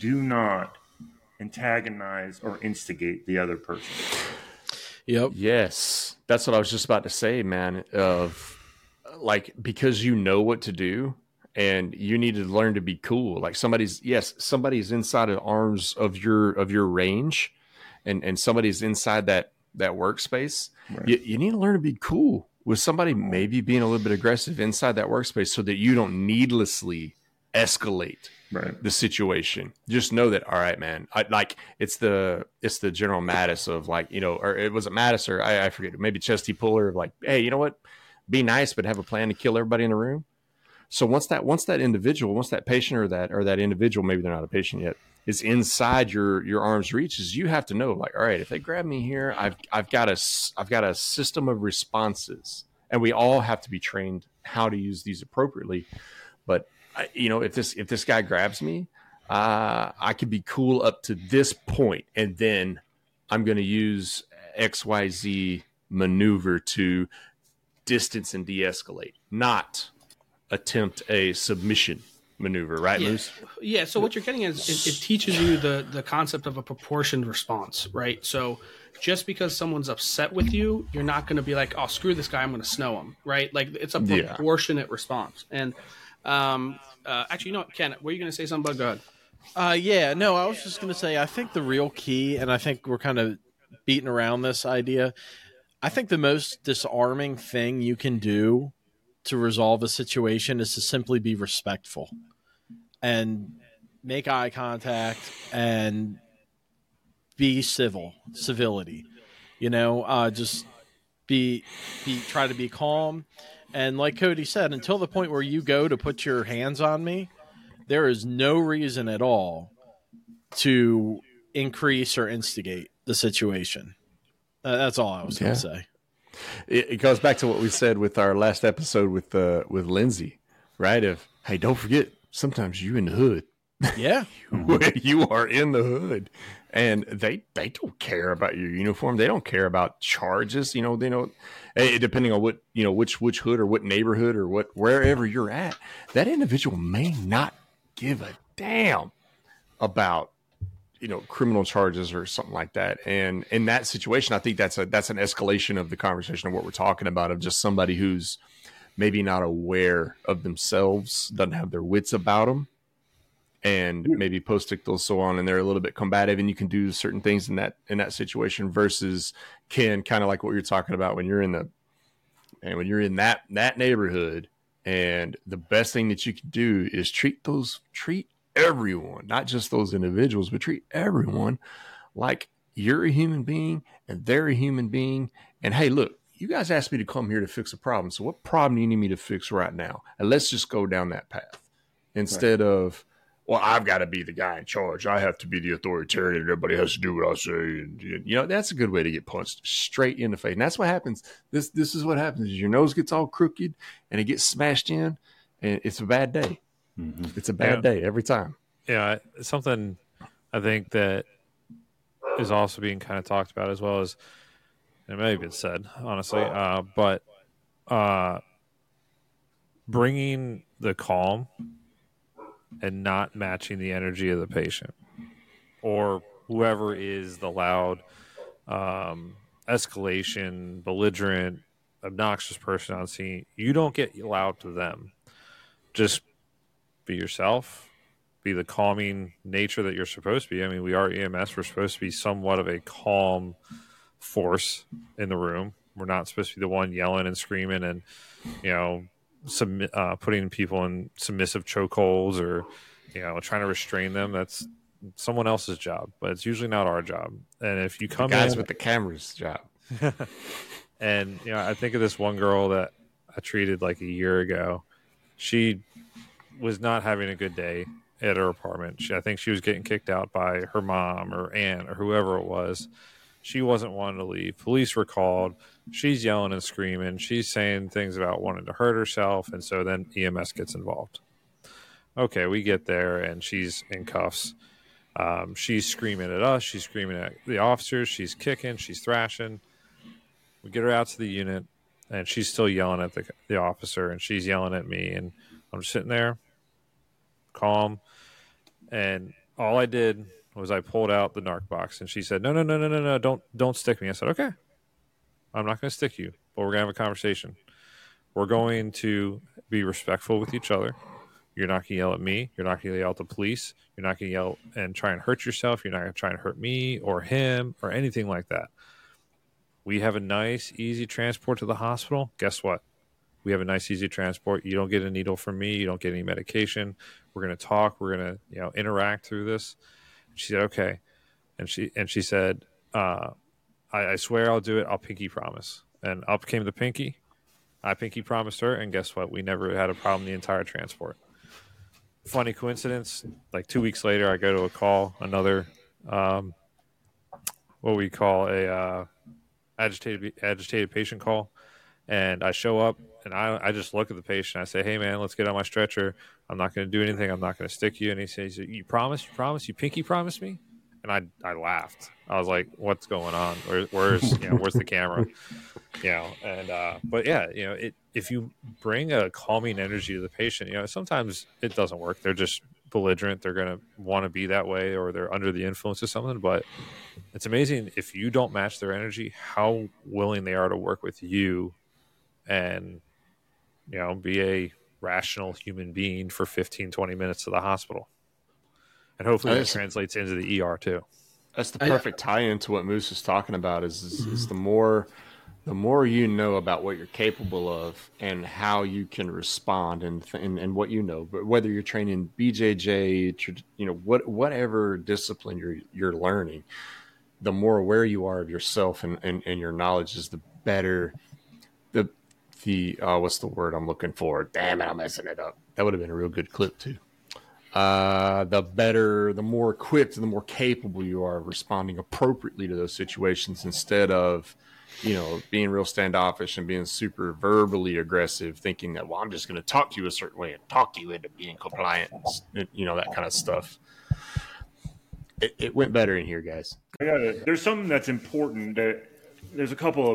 antagonize or instigate the other person. Yep. Yes. That's what I was just about to say, man, because you know what to do and you need to learn to be cool. Like somebody's inside of arms of your range and somebody's inside that workspace. Right. You need to learn to be cool with somebody maybe being a little bit aggressive inside that workspace so that you don't needlessly escalate the situation. Just know that, all right, man, it's the General Mattis of or it wasn't Mattis, or I forget, maybe Chesty Puller of hey, you know what? Be nice, but have a plan to kill everybody in the room. So once that patient or that individual, maybe they're not a patient yet, is inside your arm's reaches, you have to know, all right, if they grab me here, I've got a system of responses, and we all have to be trained how to use these appropriately. But if this guy grabs me, I could be cool up to this point, and then I'm going to use XYZ maneuver to distance and de-escalate, not attempt a submission maneuver, right, Moose? Yeah. So what you're getting is it teaches you the concept of a proportioned response, right? So just because someone's upset with you, you're not going to be like, oh, screw this guy, I'm going to snow him, right? Like it's a proportionate response. And actually, Ken, were you going to say something about God? I was just going to say, I think the real key, and I think we're kind of beating around this idea, I think the most disarming thing you can do to resolve a situation is to simply be respectful and make eye contact and be civility, just try to be calm. And like Cody said, until the point where you go to put your hands on me, there is no reason at all to increase or instigate the situation. That's all I was going to say. It goes back to what we said with our last episode with Lindsay, right? Hey, don't forget, sometimes you in the hood. Yeah. You are in the hood. And they don't care about your uniform. They don't care about charges. They know, depending on what, which hood or what neighborhood or wherever you're at, that individual may not give a damn about, criminal charges or something like that. And in that situation, I think that's an escalation of the conversation of what we're talking about, of just somebody who's maybe not aware of themselves, doesn't have their wits about them, and maybe post-ictal, so on, and they're a little bit combative, and you can do certain things in that situation versus Ken, kind of like what you're talking about when you're in that neighborhood, and the best thing that you can do is treat everyone, not just those individuals, but treat everyone like you're a human being and they're a human being. And hey, look, you guys asked me to come here to fix a problem. So what problem do you need me to fix right now? And let's just go down that path instead of, well, I've got to be the guy in charge. I have to be the authoritarian. Everybody has to do what I say. And that's a good way to get punched straight in the face. And that's what happens. This is what happens. Your nose gets all crooked and it gets smashed in, and it's a bad day. Mm-hmm. It's a bad day every time. Yeah, something I think that is also being kind of talked about, as well as it may have been said, honestly, but bringing the calm and not matching the energy of the patient or whoever is the loud, escalation, belligerent, obnoxious person on scene. You don't get loud to them. Just be yourself, be the calming nature that you're supposed to be. I mean, we are EMS. We're supposed to be somewhat of a calm force in the room. We're not supposed to be the one yelling and screaming and, putting people in submissive chokeholds or, trying to restrain them. That's someone else's job, but it's usually not our job. And if you come guys with the cameras job, and, I think of this one girl that I treated like a year ago. She was not having a good day at her apartment. I think she was getting kicked out by her mom or aunt or whoever it was. She wasn't wanting to leave. Police were called. She's yelling and screaming. She's saying things about wanting to hurt herself. And so then EMS gets involved. Okay, we get there, and she's in cuffs. She's screaming at us. She's screaming at the officers. She's kicking. She's thrashing. We get her out to the unit, and she's still yelling at the officer, and she's yelling at me. And I'm just sitting there, calm. And all I did was I pulled out the narc box, and she said, no, don't stick me. I said, okay, I'm not going to stick you, but we're going to have a conversation. We're going to be respectful with each other. You're not going to yell at me. You're not going to yell at the police. You're not going to yell and try and hurt yourself. You're not going to try and hurt me or him or anything like that. We have a nice, easy transport to the hospital. Guess what? We have a nice, easy transport. You don't get a needle from me. You don't get any medication. We're going to talk. We're going to, interact through this. She said, okay. And she said, I swear I'll do it. I'll pinky promise. And up came the pinky. I pinky promised her. And guess what? We never had a problem the entire transport. Funny coincidence. Like 2 weeks later, I go to a call, another, what we call a agitated patient call. And I show up and I just look at the patient. I say, hey, man, let's get on my stretcher. I'm not going to do anything. I'm not going to stick you. And he says, you promise? You pinky promise me? And I laughed. I was like, what's going on? Where's the camera? But yeah, if you bring a calming energy to the patient, sometimes it doesn't work. They're just belligerent. They're going to want to be that way, or they're under the influence of something. But it's amazing if you don't match their energy, how willing they are to work with you and, be a rational human being for 15, 20 minutes to the hospital. And hopefully that translates into the ER too. That's the perfect tie-in to what Moose is talking about is the more you know about what you're capable of and how you can respond and what but whether you're training BJJ, whatever discipline you're learning, the more aware you are of yourself and your knowledge is the better the what's the word I'm looking for? Damn it, I'm messing it up. That would have been a real good clip too. The more equipped, the more capable you are of responding appropriately to those situations instead of, being real standoffish and being super verbally aggressive, thinking that, well, I'm just going to talk to you a certain way and talk you into being compliant, and, that kind of stuff. It went better in here, guys. There's something that's important that there's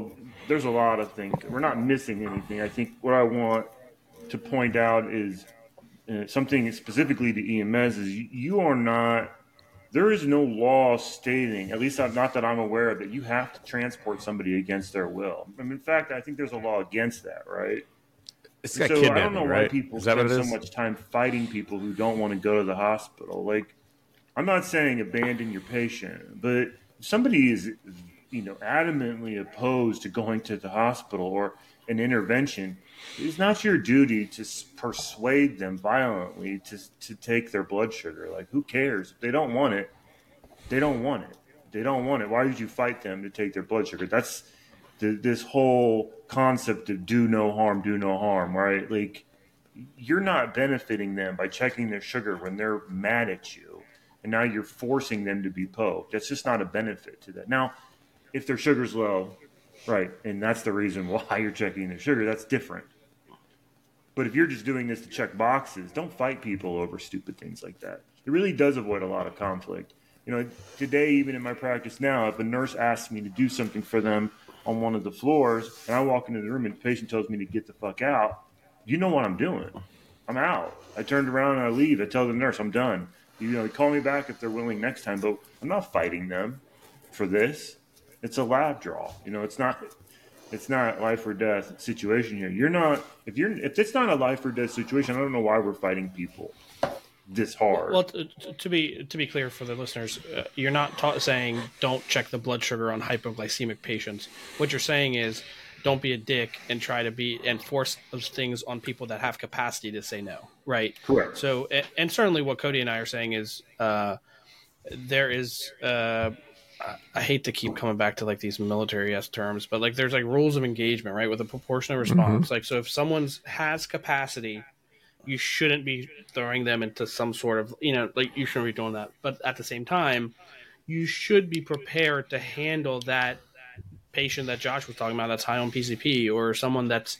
a lot of things. We're not missing anything. I think what I want to point out is something specifically to EMS is you are not, there is no law stating, at least not that I'm aware of, that you have to transport somebody against their will. In fact, I think there's a law against that, right? It's got so I don't know why right? people spend so much time fighting people who don't want to go to the hospital. Like, I'm not saying abandon your patient, but if somebody is, adamantly opposed to going to the hospital or an intervention, it's not your duty to persuade them violently to take their blood sugar. Like, who cares? If they don't want it, they don't want it. They don't want it. Why did you fight them to take their blood sugar? That's this whole concept of do no harm, right? Like, you're not benefiting them by checking their sugar when they're mad at you, and now you're forcing them to be poked. That's just not a benefit to that. Now, if their sugar's low, right, and that's the reason why you're checking their sugar, that's different. But if you're just doing this to check boxes, don't fight people over stupid things like that. It really does avoid a lot of conflict. Today, even in my practice now, if a nurse asks me to do something for them on one of the floors, and I walk into the room and the patient tells me to get the fuck out, you know what I'm doing. I'm out. I turned around and I leave. I tell the nurse I'm done. Call me back if they're willing next time, but I'm not fighting them for this. It's a lab draw. It's not life or death situation here. If it's not a life or death situation, I don't know why we're fighting people this hard. Well, to be clear for the listeners, you're not saying don't check the blood sugar on hypoglycemic patients. What you're saying is don't be a dick and try to force those things on people that have capacity to say no. Right. Correct. So, and certainly what Cody and I are saying is there is. I hate to keep coming back to like these military-esque terms, but like there's like rules of engagement, right? With a proportionate response. Like, so if someone has capacity, you shouldn't be throwing them into some sort of, like you shouldn't be doing that. But at the same time, you should be prepared to handle that patient that Josh was talking about that's high on PCP, or someone that's,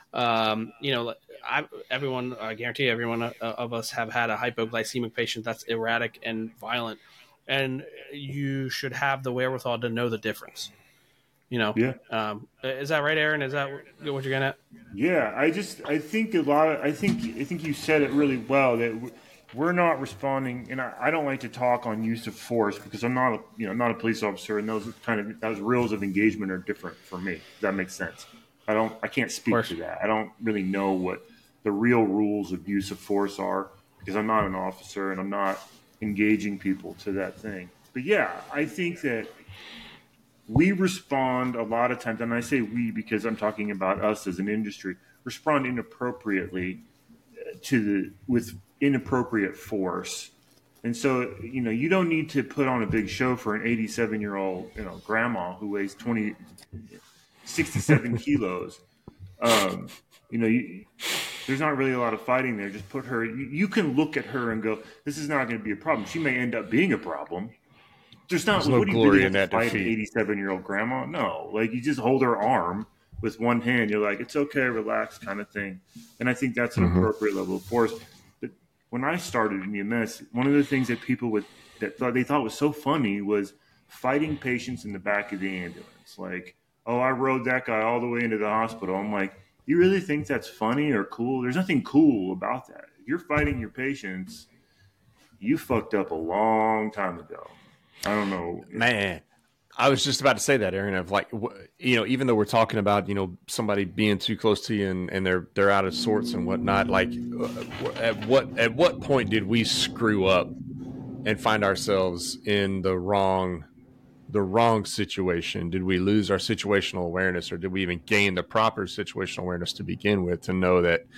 I guarantee everyone of us have had a hypoglycemic patient that's erratic and violent, and you should have the wherewithal to know the difference. Yeah. Is that right, Aaron? Is that what you're getting at? Yeah, I think you said it really well, that we're not responding, and I don't like to talk on use of force because I'm not a police officer, and those rules of engagement are different for me. Does that make sense? I can't speak to that. I don't really know what the real rules of use of force are because I'm not an officer and I'm not engaging people to that thing. But yeah, I think that we respond a lot of times, and I say we because I'm talking about us as an industry, respond inappropriately with inappropriate force. And so, you don't need to put on a big show for an 87-year-old, grandma who weighs 67 kilos. There's not really a lot of fighting there. Just put her, you can look at her and go, this is not going to be a problem. She may end up being a problem. There's no glory in that defeat. An 87-year-old grandma? No. Like, you just hold her arm with one hand. You're like, it's okay, relax, kind of thing. And I think that's an appropriate level of force. But when I started in EMS, one of the things that people thought was so funny was fighting patients in the back of the ambulance. Like, oh, I rode that guy all the way into the hospital. I'm like, you really think that's funny or cool? There's nothing cool about that. If you're fighting your patients, you fucked up a long time ago. I don't know. Man, I was just about to say that, Aaron, of like, even though we're talking about, somebody being too close to you and they're out of sorts and whatnot, like at what point did we screw up and find ourselves in the wrong situation? Did we lose our situational awareness, or did we even gain the proper situational awareness to begin with to know that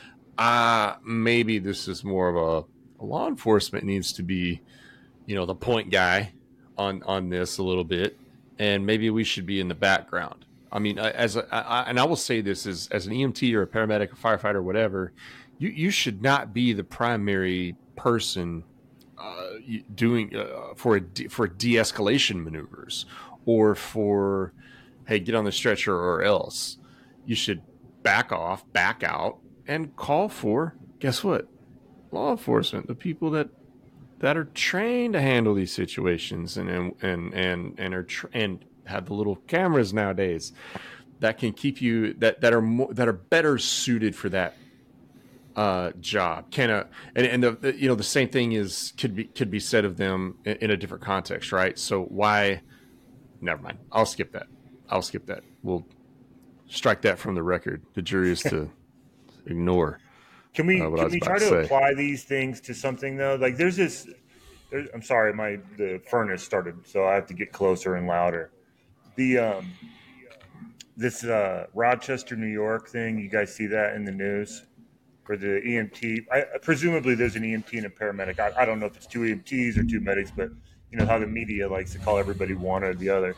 maybe this is more of a law enforcement needs to be, the point guy on this a little bit, and maybe we should be in the background. I mean, and I will say this as an EMT or a paramedic, a firefighter, whatever, you should not be the primary person doing for de-escalation maneuvers, or for, hey, get on the stretcher or else. You should back off, back out, and call for, guess what? Law enforcement, the people that are trained to handle these situations and have the little cameras nowadays that can keep you that are better suited for that job. The same thing could be said of them in a different context, right? So why? Never mind. I'll skip that. We'll strike that from the record. The jury is to ignore. Can we try to apply these things to something though? Like I'm sorry, the furnace started, so I have to get closer and louder. This Rochester, New York thing, you guys see that in the news? For the EMT, presumably there's an EMT and a paramedic. I don't know if it's two EMTs or two medics, but you know how the media likes to call everybody one or the other.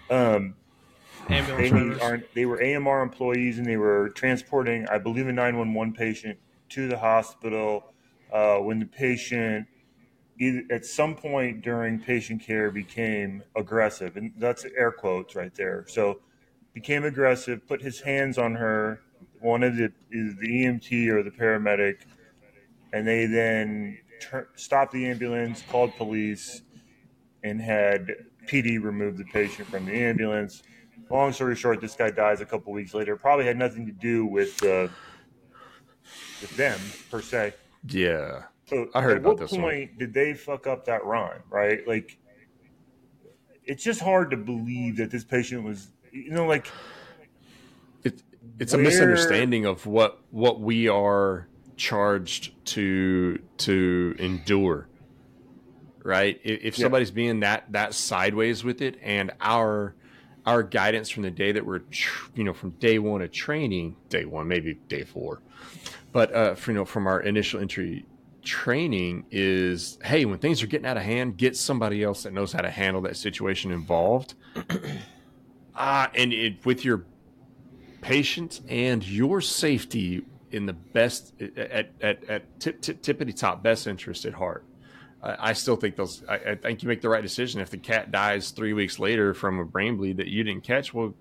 They were AMR employees, and they were transporting, I believe, a 911 patient to the hospital when the patient, at some point during patient care, became aggressive. And that's air quotes right there. So became aggressive, put his hands on her, wanted either the EMT or the paramedic, and they then stopped the ambulance, called police, and had PD remove the patient from the ambulance. Long story short, this guy dies a couple weeks later. Probably had nothing to do with them per se. Yeah. So I heard about this. At what point did they fuck up that run? Right? Like, it's just hard to believe that this patient was, like. It's a misunderstanding of what we are charged to endure. Right? If somebody's being that sideways with it, and our guidance from the day that we're, from day one of training, maybe day 4, but from our initial entry training is, hey, when things are getting out of hand, get somebody else that knows how to handle that situation involved, with your patient and your safety in the best at tippity top best interest at heart. I still think I think you make the right decision. If the cat dies 3 weeks later from a brain bleed that you didn't catch, well,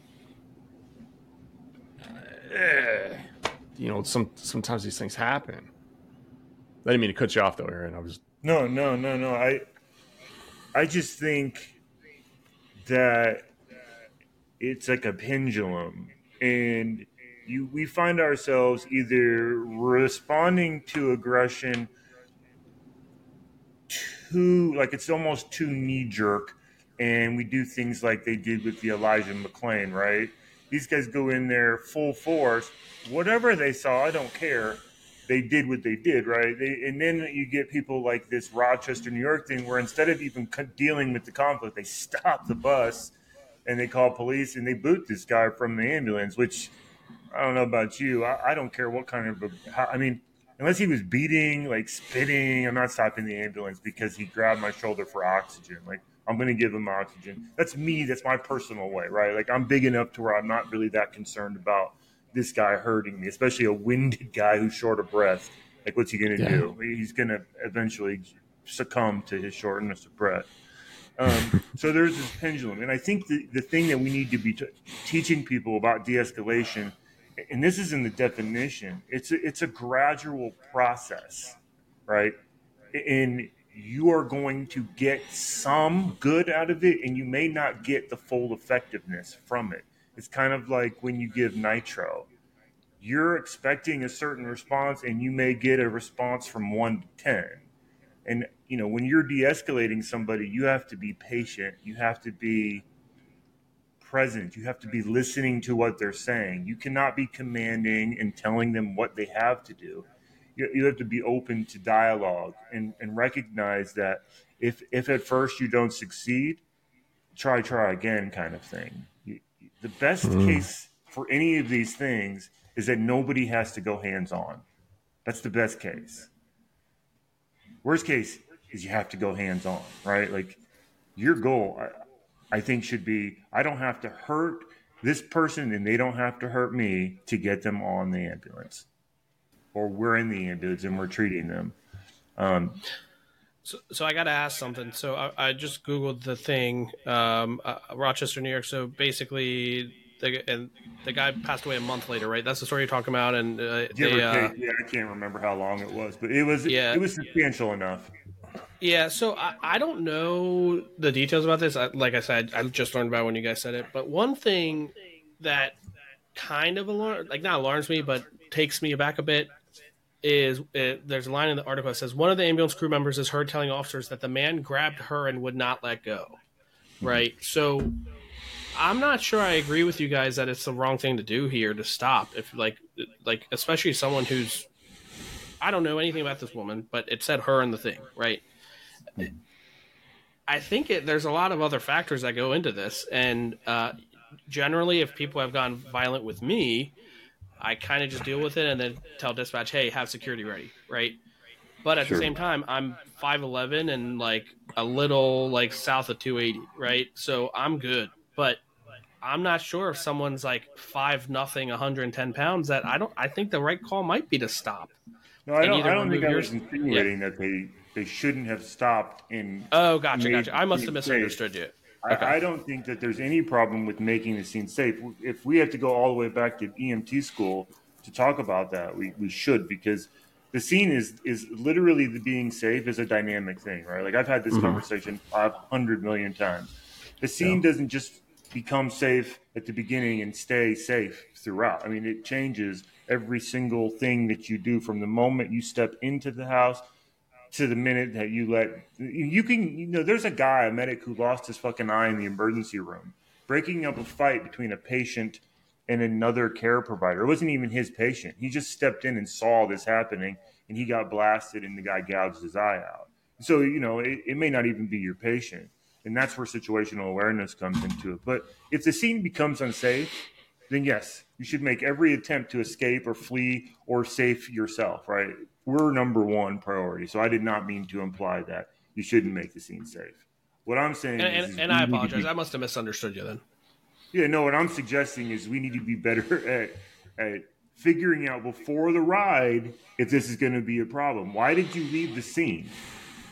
sometimes these things happen. I didn't mean to cut you off though, Aaron. I was No. I just think that it's like a pendulum, and we find ourselves either responding to aggression it's almost too knee jerk, and we do things like they did with the Elijah McClain, right? These guys go in there full force, whatever they saw, I don't care. They did what they did, right? And then you get people like this Rochester, New York thing, where instead of even dealing with the conflict, they stop the bus and they call police and they boot this guy from the ambulance. Which I don't know about you, I don't care what kind of unless he was beating, like spitting, I'm not stopping the ambulance because he grabbed my shoulder for oxygen. Like, I'm going to give him oxygen. That's me. That's my personal way, right? Like, I'm big enough to where I'm not really that concerned about this guy hurting me, especially a winded guy who's short of breath. Like, what's he going to do? He's going to eventually succumb to his shortness of breath. So there's this pendulum. And I think the thing that we need to be teaching people about de-escalation, and this is in the definition, it's a gradual process, right? And you are going to get some good out of it, and you may not get the full effectiveness from it. It's kind of like when you give nitro. You're expecting a certain response, and you may get a response from 1 to 10. And, when you're de-escalating somebody, you have to be patient. You have to be present. You have to be listening to what they're saying. You cannot be commanding and telling them what they have to do. You have to be open to dialogue and recognize that if at first you don't succeed, try again kind of thing. The best case for any of these things is that nobody has to go hands-on. That's the best case. Worst case is you have to go hands-on, right? Like, your goal, I think, should be, I don't have to hurt this person and they don't have to hurt me to get them on the ambulance. Or we're in the ambulance and we're treating them. So I got to ask something. So I just Googled the thing, Rochester, New York. So basically, the guy passed away a month later, right? That's the story you're talking about. And I can't remember how long it was, but it was substantial enough. Yeah, so I don't know the details about this. Like I said, I just learned about it when you guys said it. But one thing that kind of not alarms me, but takes me aback a bit is there's a line in the article that says one of the ambulance crew members is heard telling officers that the man grabbed her and would not let go. Right? So I'm not sure I agree with you guys that it's the wrong thing to do here to stop. If like especially someone who's, I don't know anything about this woman, but it said her in the thing, right? I think there's a lot of other factors that go into this. And generally, if people have gone violent with me, I kind of just deal with it and then tell dispatch, hey, have security ready, right? But at the same time, I'm 5'11" and like a little like south of 280, right? So I'm good. But I'm not sure if someone's like 5'0", 110 pounds, that I think the right call might be to stop. No, I don't think I was insinuating that they shouldn't have stopped in. Oh, gotcha. I must have misunderstood you. Okay. I don't think that there's any problem with making the scene safe. If we have to go all the way back to EMT school to talk about that, we should, because the scene is literally the being safe is a dynamic thing, right? Like, I've had this conversation 500 million times. The scene doesn't just become safe at the beginning and stay safe throughout. I mean, it changes every single thing that you do from the moment you step into the house to the minute that there's a medic who lost his fucking eye in the emergency room, breaking up a fight between a patient and another care provider. It wasn't even his patient. He just stepped in and saw this happening, and he got blasted, and the guy gouged his eye out. So, it may not even be your patient. And that's where situational awareness comes into it. But if the scene becomes unsafe, then yes, you should make every attempt to escape or flee or save yourself, right? We're number one priority. So I did not mean to imply that you shouldn't make the scene safe. What I'm saying is... And I apologize. I must have misunderstood you then. Yeah, no, what I'm suggesting is we need to be better at figuring out before the ride if this is going to be a problem. Why did you leave the scene?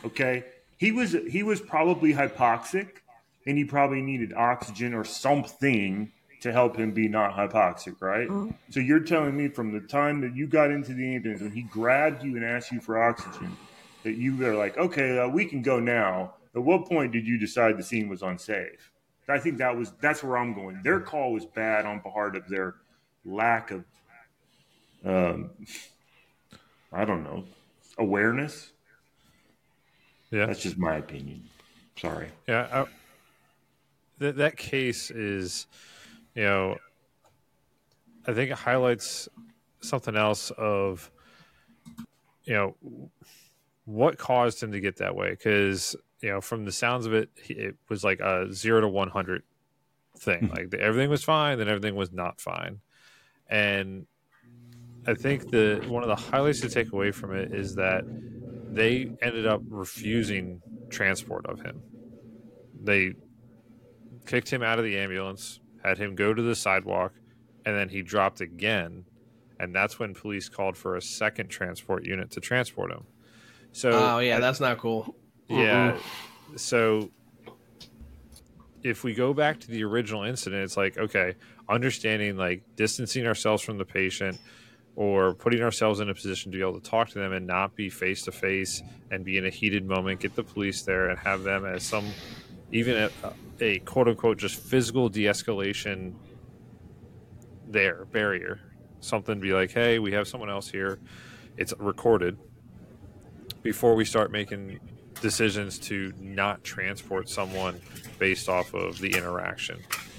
Okay, he was probably hypoxic, and he probably needed oxygen or something to help him be not hypoxic, right? So you're telling me from the time that you got into the ambulance when he grabbed you and asked you for oxygen that you were like, okay, we can go now. At what point did you decide the scene was unsafe? I think that's where I'm going. Their call was bad on part of their lack of, I don't know, awareness. Yeah, That's just my opinion. Sorry. Yeah, that case is, I think it highlights something else of, what caused him to get that way. Because, from the sounds of it, it was like a 0 to 100 thing. Like everything was fine, then everything was not fine. And I think one of the highlights to take away from it is that they ended up refusing transport of him. They kicked him out of the ambulance, had him go to the sidewalk, and then he dropped again. And that's when police called for a second transport unit to transport him. So, oh yeah, that's not cool. Yeah. So if we go back to the original incident, it's like, okay, understanding, like, distancing ourselves from the patient or putting ourselves in a position to be able to talk to them and not be face to face and be in a heated moment, get the police there and have them as even a quote unquote just physical de-escalation barrier, something, be like, hey, we have someone else here, it's recorded, before we start making decisions to not transport someone based off of the interaction.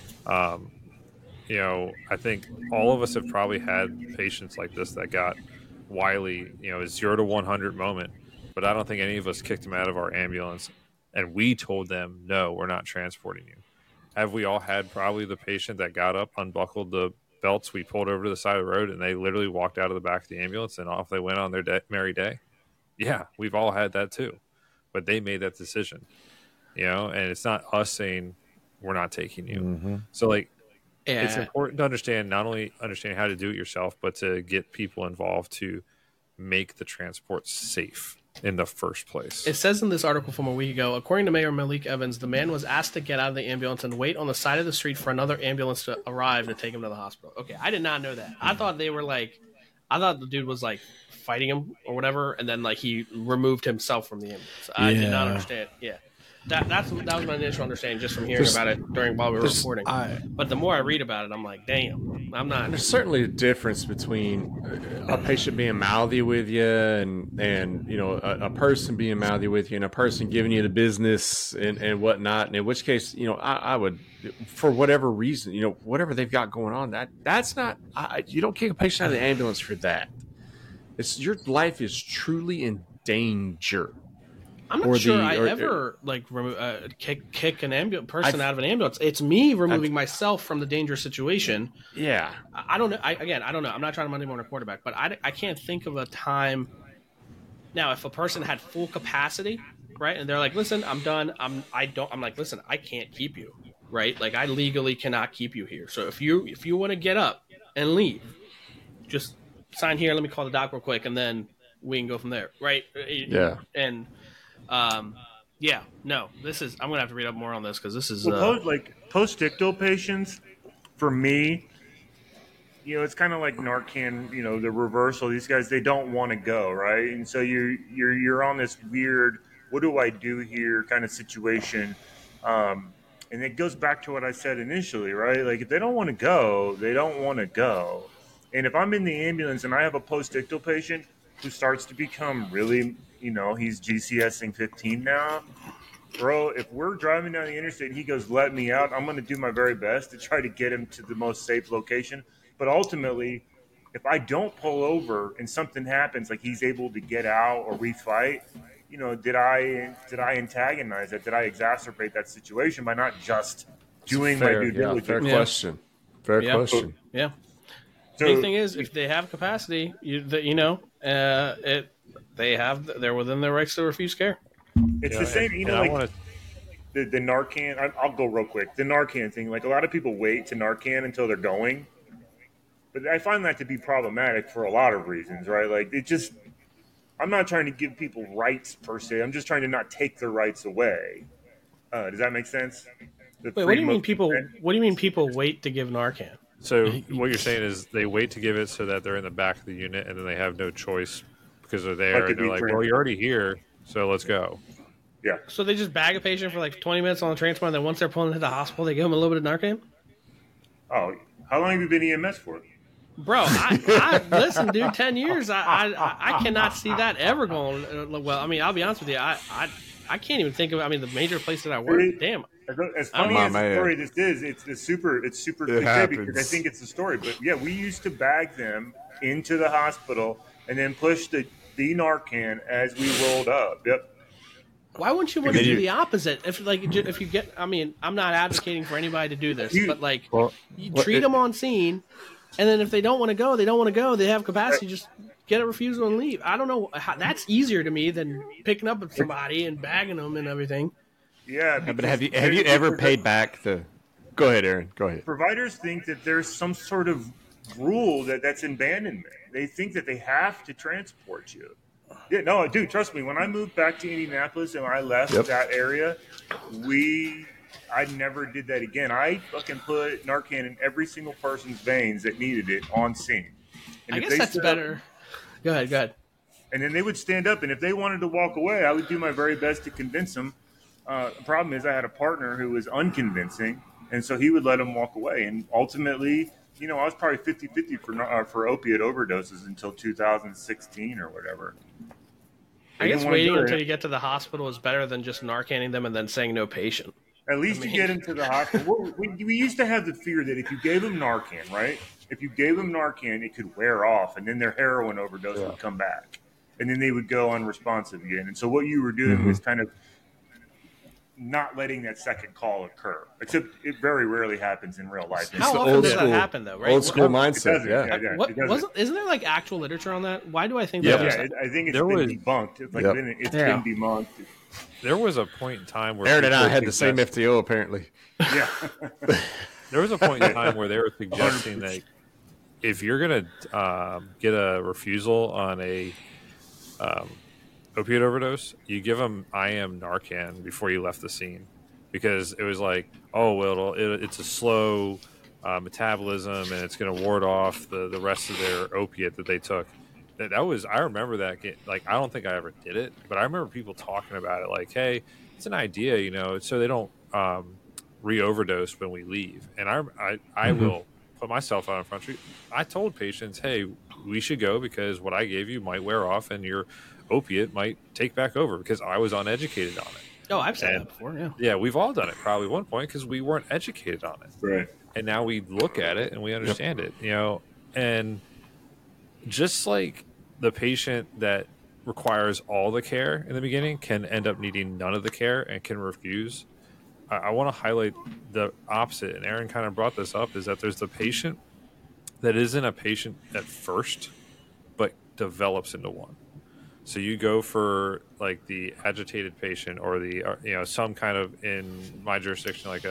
I think all of us have probably had patients like this that got wily, a 0 to 100 moment, but I don't think any of us kicked them out of our ambulance and we told them, no, we're not transporting you. Have we all had probably the patient that got up, unbuckled the belts, we pulled over to the side of the road, and they literally walked out of the back of the ambulance and off they went on their merry day? Yeah, we've all had that too. But they made that decision, and it's not us saying we're not taking you. Mm-hmm. So, like, it's important to understand, not only understand how to do it yourself, but to get people involved to make the transport safe in the first place. It says in this article from a week ago, according to Mayor Malik Evans, the man was asked to get out of the ambulance and wait on the side of the street for another ambulance to arrive to take him to the hospital. Okay, I did not know that. I thought the dude was like fighting him or whatever, and then like he removed himself from the ambulance. I did not understand. Yeah. That was my initial understanding just from hearing about it while we were recording. But the more I read about it, I'm like, damn, I'm not. There's certainly a difference between a patient being mouthy with you and a person being mouthy with you and a person giving you the business and whatnot. And in which case, I would, for whatever reason, whatever they've got going on, that's not. You don't kick a patient out of the ambulance for that. Your life is truly in danger. I'm not sure I ever kick an person out of an ambulance. It's me removing myself from the dangerous situation. Yeah, I don't know. I don't know. I'm not trying to Monday morning quarterback, but I can't think of a time. Now, if a person had full capacity, right, and they're like, "Listen, I'm done. I'm like, listen, I can't keep you, right? Like, I legally cannot keep you here. So if you want to get up and leave, just sign here. Let me call the doc real quick, and then we can go from there, right? Yeah, and. No, I'm going to have to read up more on this because this is post-ictal patients, for me, it's kind of like Narcan, the reversal. These guys, they don't want to go, right? And so you're on this weird, what do I do here kind of situation. And it goes back to what I said initially, right? Like, if they don't want to go, they don't want to go. And if I'm in the ambulance and I have a post-ictal patient who starts to become really, he's GCSing 15 now, bro, if we're driving down the interstate and he goes, let me out, I'm going to do my very best to try to get him to the most safe location. But ultimately, if I don't pull over and something happens, like he's able to get out or we fight, did I antagonize it? Did I exacerbate that situation by not just doing my due diligence? Fair question. Fair question. Yeah. So, the thing is, if they have capacity, they're within their rights to refuse care. It's the same, the Narcan. I'll go real quick. The Narcan thing, like, a lot of people wait to Narcan until they're going, but I find that to be problematic for a lot of reasons, right? Like, I'm not trying to give people rights per se. I'm just trying to not take their rights away. Does that make sense? Wait, what do you mean people? What do you mean people wait to give Narcan? So what you're saying is they wait to give it so that they're in the back of the unit, and then they have no choice because they're there, and they're like, "Well, you're already here, so let's go." Yeah. So they just bag a patient for like 20 minutes on the transport, and then once they're pulling into the hospital, they give them a little bit of Narcan? Oh, how long have you been EMS for? Bro, I listen, dude. 10 years. I cannot see that ever going well. I mean, I'll be honest with you. I can't even think of. I mean, the major place that I work. Damn. As funny as the story this is, it's super cliche because I think it's the story. But yeah, we used to bag them into the hospital and then push the Narcan as we rolled up. Yep. Why wouldn't you want to do the opposite? If you get, I mean, I'm not advocating for anybody to do this, but like, you treat them on scene, and then if they don't want to go, they don't want to go. They have capacity, just get a refusal and leave. I don't know. That's easier to me than picking up somebody and bagging them and everything. Yeah, but have you ever paid back the? Go ahead, Aaron. Go ahead. Providers think that there's some sort of rule that's abandonment. They think that they have to transport you. Yeah, no, dude, trust me. When I moved back to Indianapolis and I left that area, I never did that again. I fucking put Narcan in every single person's veins that needed it on scene. And I guess that's better. Go ahead. And then they would stand up, and if they wanted to walk away, I would do my very best to convince them. The problem is I had a partner who was unconvincing, and so he would let them walk away. And ultimately, I was probably 50-50 for opiate overdoses until 2016 or whatever. I guess waiting until you get to the hospital is better than just Narcanning them and then saying no patient. At least you get them to the hospital. We used to have the fear that if you gave them Narcan, right? If you gave them Narcan, it could wear off, and then their heroin overdose would come back. And then they would go unresponsive again. And so what you were doing was kind of not letting that second call occur. Except it very rarely happens in real life. How often does that happen, though, right? Old school mindset, Isn't there like actual literature on that? Why do I think that? Yeah, I think it's been debunked. It's been debunked. There was a point in time where Aaron and I had the same FTO, apparently. Yeah. There was a point in time where they were suggesting that if you're going to get a refusal on a opiate overdose, you give them IM Narcan before you left the scene, because it was like, oh, well, it's a slow metabolism and it's going to ward off the rest of their opiate that they took. That was, I remember that. Like, I don't think I ever did it, but I remember people talking about it. Like, hey, it's an idea, so they don't re-overdose when we leave. And I will put myself out in front of you. I told patients, hey, we should go because what I gave you might wear off and your opiate might take back over, because I was uneducated on it. Oh, I've said that before. Yeah. Yeah, we've all done it probably at one point because we weren't educated on it. Right. And now we look at it and we understand it, and just like the patient that requires all the care in the beginning can end up needing none of the care and can refuse. I want to highlight the opposite, and Aaron kind of brought this up, is that there's the patient that isn't a patient at first, but develops into one. So you go for like the agitated patient or the, some kind of, in my jurisdiction, like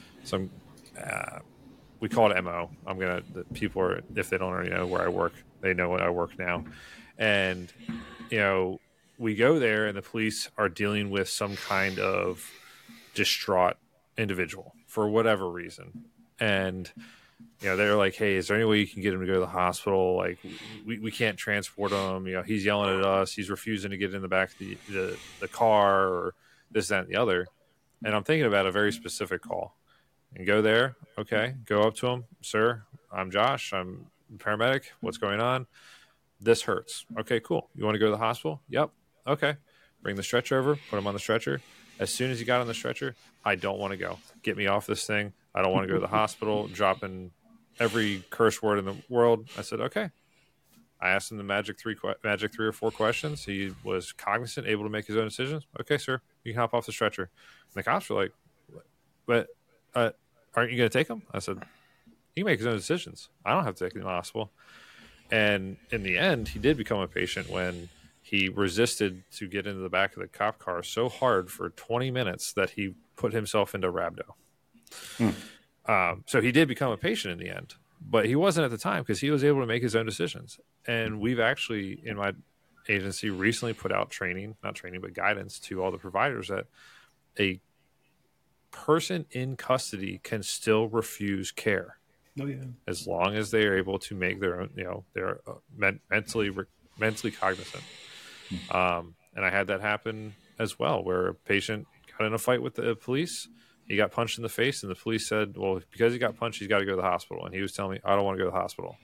we call it MO. People are, if they don't already know where I work, they know when I work now. And, we go there and the police are dealing with some kind of distraught individual for whatever reason. And, they're like, hey, is there any way you can get him to go to the hospital? Like, we can't transport him. He's yelling at us. He's refusing to get in the back of the car, or this, that, and the other. And I'm thinking about a very specific call. And go there. Okay. Go up to him. Sir, I'm Josh. I'm a paramedic. What's going on? This hurts. Okay, cool. You want to go to the hospital? Yep. Okay. Bring the stretcher over. Put him on the stretcher. As soon as he got on the stretcher, I don't want to go. Get me off this thing. I don't want to go to the hospital. Dropping every curse word in the world. I said, okay. I asked him the magic three or four questions. He was cognizant, able to make his own decisions. Okay, sir, you can hop off the stretcher. And the cops were like, but aren't you going to take him? I said, he can make his own decisions. I don't have to take him to the hospital. And in the end, he did become a patient when he resisted to get into the back of the cop car so hard for 20 minutes that he put himself into rhabdo. So he did become a patient in the end, but he wasn't at the time because he was able to make his own decisions. And we've actually, in agency recently put out not training, but guidance to all the providers that a person in custody can still refuse care. Oh, yeah. As long as they are able to make their own, they're mentally cognizant. And I had that happen as well, where a patient got in a fight with the police. He got punched in the face, and the police said, well, because he got punched, he's got to go to the hospital. And he was telling me, I don't want to go to the hospital.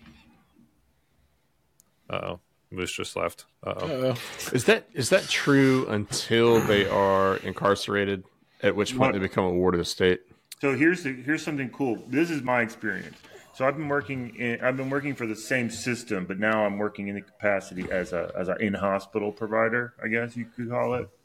Uh-oh. Moose just left. Uh-oh. Is that true until they are incarcerated, at which point they become a ward of the state? So here's something cool. This is my experience. So I've been working for the same system, but now I'm working in the capacity as an in-hospital provider, I guess you could call it.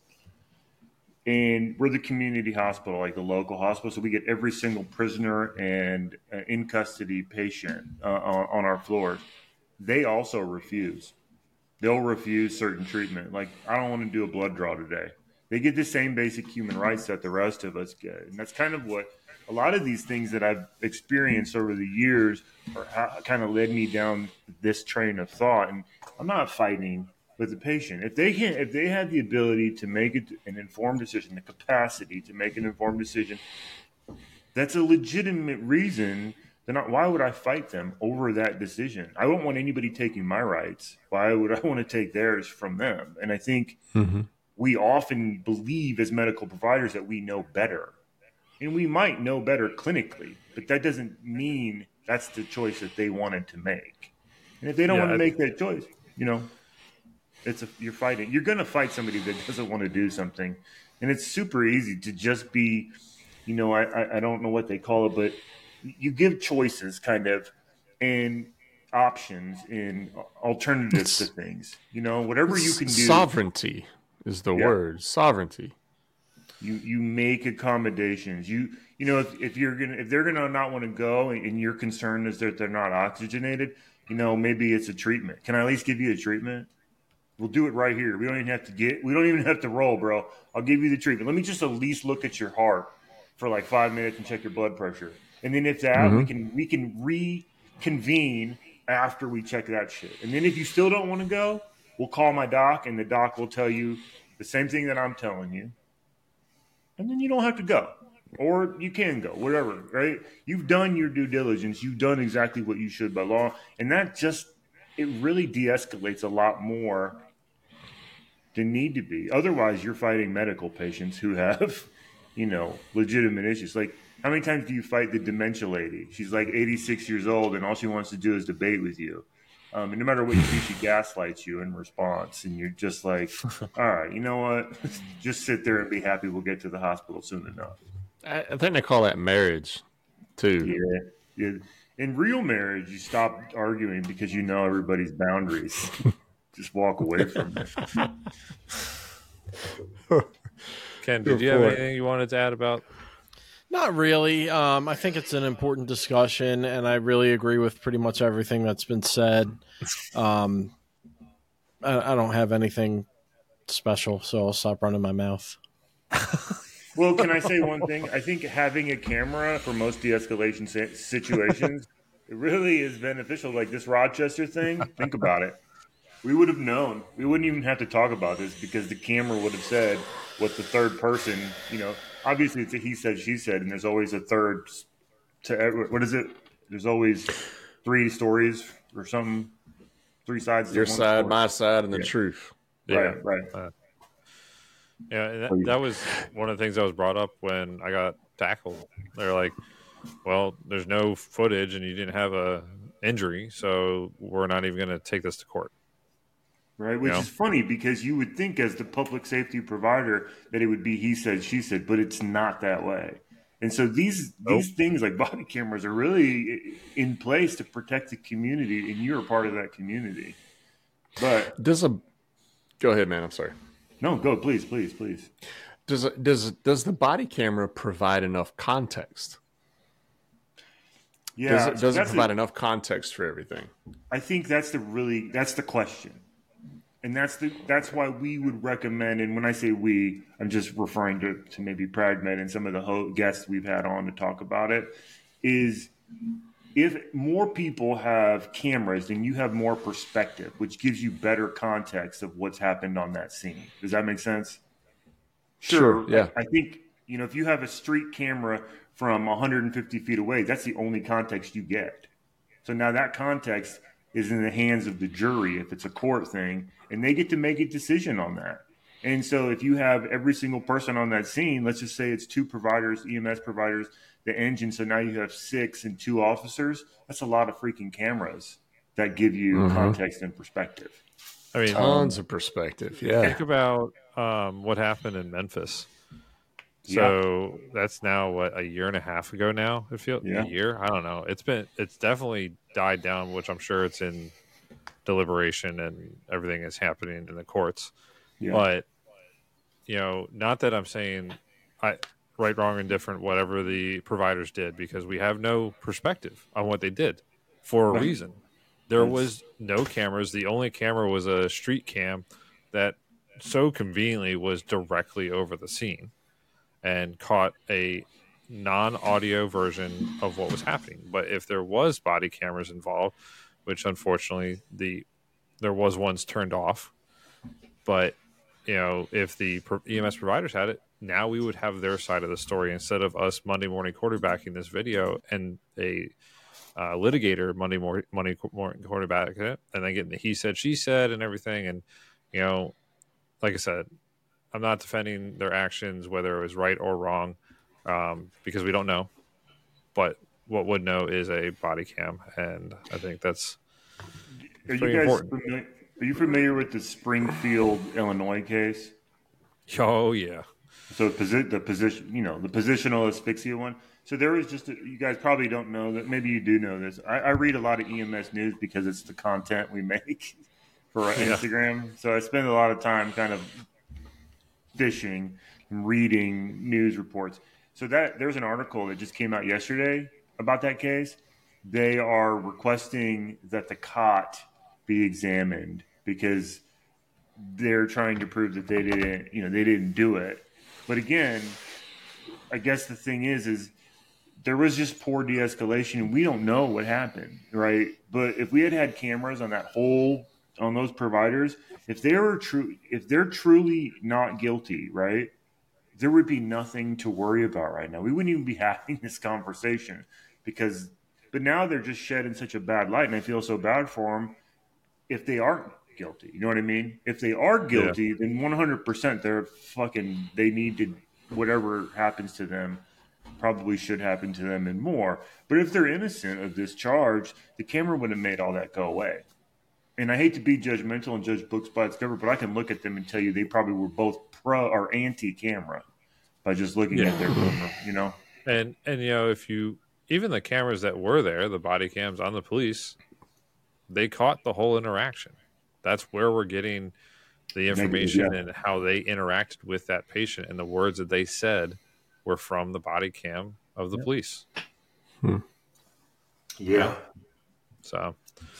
And we're the community hospital, like the local hospital. So we get every single prisoner and in custody patient on our floors. They also refuse. They'll refuse certain treatment. Like, I don't want to do a blood draw today. They get the same basic human rights that the rest of us get. And that's kind of what a lot of these things that I've experienced over the years kind of led me down this train of thought. And I'm not fighting with the patient. If they have the ability to make an informed decision, the capacity to make an informed decision, that's a legitimate reason. Why would I fight them over that decision? I don't want anybody taking my rights. Why would I want to take theirs from them? And I think we often believe as medical providers that we know better. And we might know better clinically, but that doesn't mean that's the choice that they wanted to make. And if they don't want to make that choice, you're fighting. You're going to fight somebody that doesn't want to do something. And it's super easy to just be, I don't know what they call it, but you give choices kind of and options and alternatives to things. Whatever you can do. Sovereignty is the word. Sovereignty. You make accommodations. If they're gonna not want to go and your concern is that they're not oxygenated, maybe it's a treatment. Can I at least give you a treatment? We'll do it right here. We don't even have to roll, bro. I'll give you the treatment. Let me just at least look at your heart for like 5 minutes and check your blood pressure. And then if that, we can reconvene after we check that shit. And then if you still don't want to go, we'll call my doc, and the doc will tell you the same thing that I'm telling you. And then you don't have to go. Or you can go, whatever, right? You've done your due diligence. You've done exactly what you should by law. And that it really de-escalates a lot more than need to be. Otherwise, you're fighting medical patients who have, legitimate issues. Like, how many times do you fight the dementia lady? She's like 86 years old, and all she wants to do is debate with you. And no matter what you do, she gaslights you in response. And you're just like, all right, you know what? Just sit there and be happy we'll get to the hospital soon enough. I think they call that marriage, too. Yeah. In real marriage, you stop arguing because you know everybody's boundaries. Just walk away from it. Ken, did you have anything you wanted to add about? Not really. I think it's an important discussion, and I really agree with pretty much everything that's been said. I don't have anything special, so I'll stop running my mouth. Well, can I say one thing? I think having a camera for most de-escalation situations, it really is beneficial. Like this Rochester thing, think about it. We would have known. We wouldn't even have to talk about this because the camera would have said what the third person, obviously it's a he said, she said, and there's always a third what is it? There's always 3 stories or something, 3 sides. Your side, story. My side, and the truth. Right. That was one of the things that was brought up when I got tackled. They're like, well, there's no footage and you didn't have a injury, so we're not even going to take this to court. Right, which is funny because you would think as the public safety provider that it would be he said, she said, but it's not that way. And so these things like body cameras are really in place to protect the community, and you're a part of that community. But go ahead, man. I'm sorry. No, go, please. Does the body camera provide enough context? Yeah, does it provide enough context for everything? I think that's the question. And that's why we would recommend, and when I say we, I'm just referring to maybe Pragmed and some of the guests we've had on to talk about it, is if more people have cameras, then you have more perspective, which gives you better context of what's happened on that scene. Does that make sense? Sure, yeah. I think, if you have a street camera from 150 feet away, that's the only context you get. So now that context is in the hands of the jury if it's a court thing, and they get to make a decision on that. And so if you have every single person on that scene, let's just say it's 2 providers, EMS providers, the engine, so now you have 6 and 2 officers, that's a lot of freaking cameras that give you context and perspective. I mean, Tons of perspective. Yeah. think about what happened in Memphis. So that's now a year and a half ago now. It feels a year. I don't know. It's definitely died down, which I'm sure it's in deliberation and everything is happening in the courts. Yeah. But not that I'm saying right, wrong, indifferent, whatever the providers did, because we have no perspective on what they did for a reason. There was no cameras. The only camera was a street cam that so conveniently was directly over the scene and caught a non-audio version of what was happening. But if there was body cameras involved, which unfortunately there was ones turned off, but if the EMS providers had it, now we would have their side of the story instead of us Monday morning quarterbacking this video and a litigator Monday morning quarterback it, and then getting the he said, she said and everything. And, like I said, I'm not defending their actions, whether it was right or wrong, because we don't know. But what would know is a body cam, and I think that's pretty important. Are you familiar with the Springfield, Illinois case? Oh, yeah. So the positional asphyxia one. So there was you guys probably don't know that. Maybe you do know this. I read a lot of EMS news because it's the content we make for Instagram. So I spend a lot of time kind of fishing and reading news reports. So there's an article that just came out yesterday about that case. They are requesting that the cot be examined because they're trying to prove that they didn't do it. But again, I guess the thing is there was just poor de-escalation. We don't know what happened, right? But if we had cameras on on those providers, if they're truly not guilty, right, there would be nothing to worry about right now. We wouldn't even be having this conversation but now they're just shed in such a bad light, and I feel so bad for them if they aren't guilty. You know what I mean? If they are guilty, then 100% they need to, whatever happens to them probably should happen to them and more. But if they're innocent of this charge, the camera would have made all that go away. And I hate to be judgmental and judge books by its cover, but I can look at them and tell you they probably were both pro or anti-camera by just looking at their camera, And if even the cameras that were there, the body cams on the police, they caught the whole interaction. That's where we're getting the information and how they interacted with that patient, and the words that they said were from the body cam of the police. Yeah. So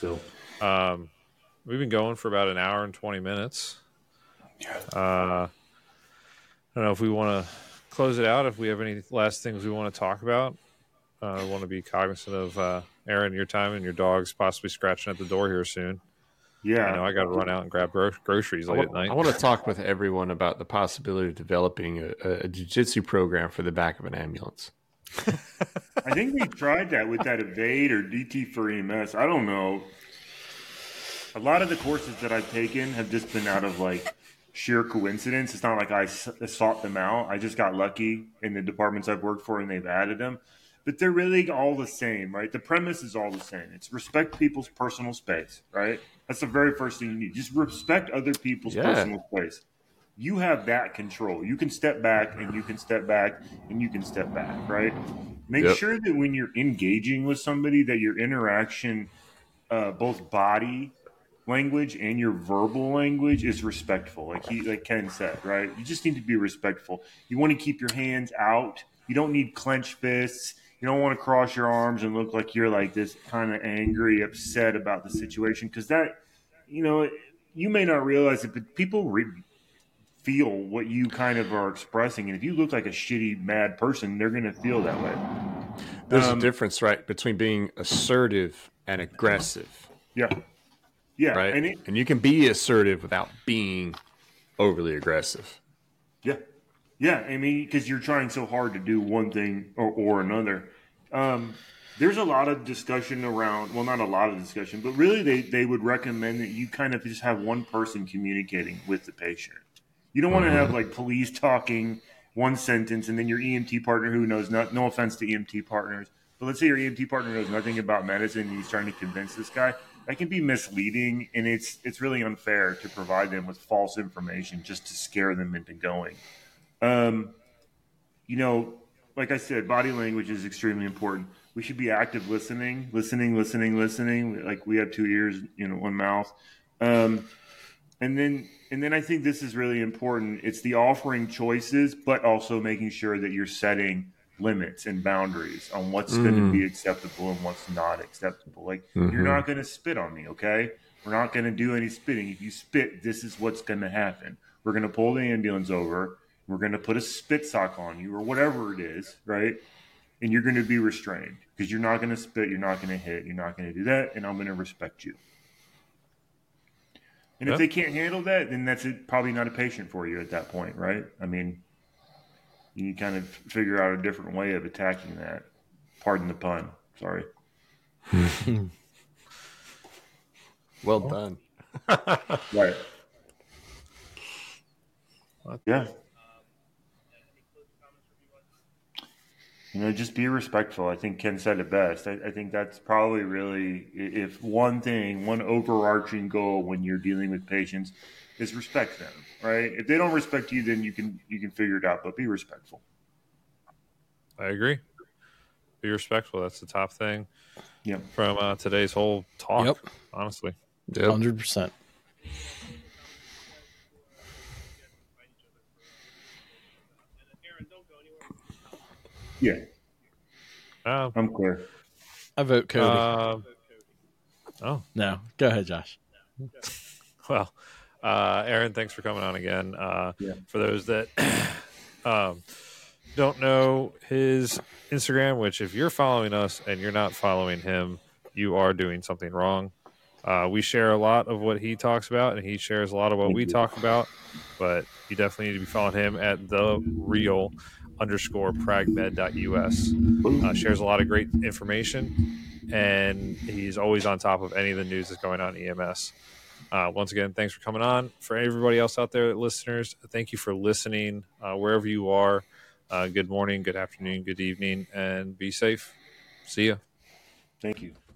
we've been going for about an hour and 20 minutes. I don't know if we want to close it out. If we have any last things we want to talk about, I want to be cognizant of Aaron, your time, and your dog's possibly scratching at the door here soon. Yeah, I know I got to run out and grab groceries late at night. I want to talk with everyone about the possibility of developing a jiu-jitsu program for the back of an ambulance. I think we tried that with that Evade or DT for EMS. I don't know. A lot of the courses that I've taken have just been out of sheer coincidence. It's not like I sought them out. I just got lucky in the departments I've worked for and they've added them. But they're really all the same, right? The premise is all the same. It's respect people's personal space, right? That's the very first thing you need. Just respect other people's personal space. You have that control. You can step back and you can step back and you can step back, right? Make sure that when you're engaging with somebody that your interaction, both body language and your verbal language is respectful. Like Ken said, right? You just need to be respectful. You want to keep your hands out. You don't need clenched fists. You don't want to cross your arms and look like you're this kind of angry, upset about the situation. Because that, you may not realize it, but people feel what you kind of are expressing. And if you look like a shitty, mad person, they're going to feel that way. There's a difference, right, between being assertive and aggressive. Yeah. Yeah. Right. And, And you can be assertive without being overly aggressive. yeah. Yeah. I mean, because you're trying so hard to do one thing or another. There's a lot of discussion around, well, not a lot of discussion, but really they would recommend that you kind of just have one person communicating with the patient. You don't want to have like police talking one sentence and then your EMT partner who knows no offense to EMT partners, but let's say your EMT partner knows nothing about medicine and he's trying to convince this guy. That can be misleading, and it's really unfair to provide them with false information just to scare them into going. Like I said, body language is extremely important. We should be active listening. Like we have 2 ears, one mouth. And then I think this is really important. It's the offering choices, but also making sure that you're setting limits and boundaries on what's going to be acceptable and what's not acceptable. Like you're not going to spit on me, okay? We're not going to do any spitting. If you spit, this is what's going to happen. We're going to pull the ambulance over. We're going to put a spit sock on you or whatever it is, right? And you're going to be restrained because you're not going to spit, you're not going to hit, you're not going to do that, and I'm going to respect you. And if they can't handle that, then that's probably not a patient for you at that point, right? I mean, you kind of figure out a different way of attacking that. Pardon the pun. Sorry. Well done. Right. Yeah. Just be respectful. I think Ken said it best. I think that's probably really, if one overarching goal when you're dealing with patients is respect them, right? If they don't respect you, then you can figure it out, but be respectful. I agree. Be respectful. That's the top thing. Yep. From today's whole talk. Yep. Honestly. 100%. Yeah. I'm clear. I vote Cody. Oh. No. Go ahead, Josh. Well, Aaron, thanks for coming on again. For those that don't know his Instagram, which if you're following us and you're not following him, you are doing something wrong. We share a lot of what he talks about, and he shares a lot of what we talk about, but you definitely need to be following him at thereal_pragmed.us. Shares a lot of great information, and he's always on top of any of the news that's going on in EMS. Once again, thanks for coming on. For everybody else out there, listeners, thank you for listening wherever you are. Good morning, good afternoon, good evening, and be safe. See ya. Thank you.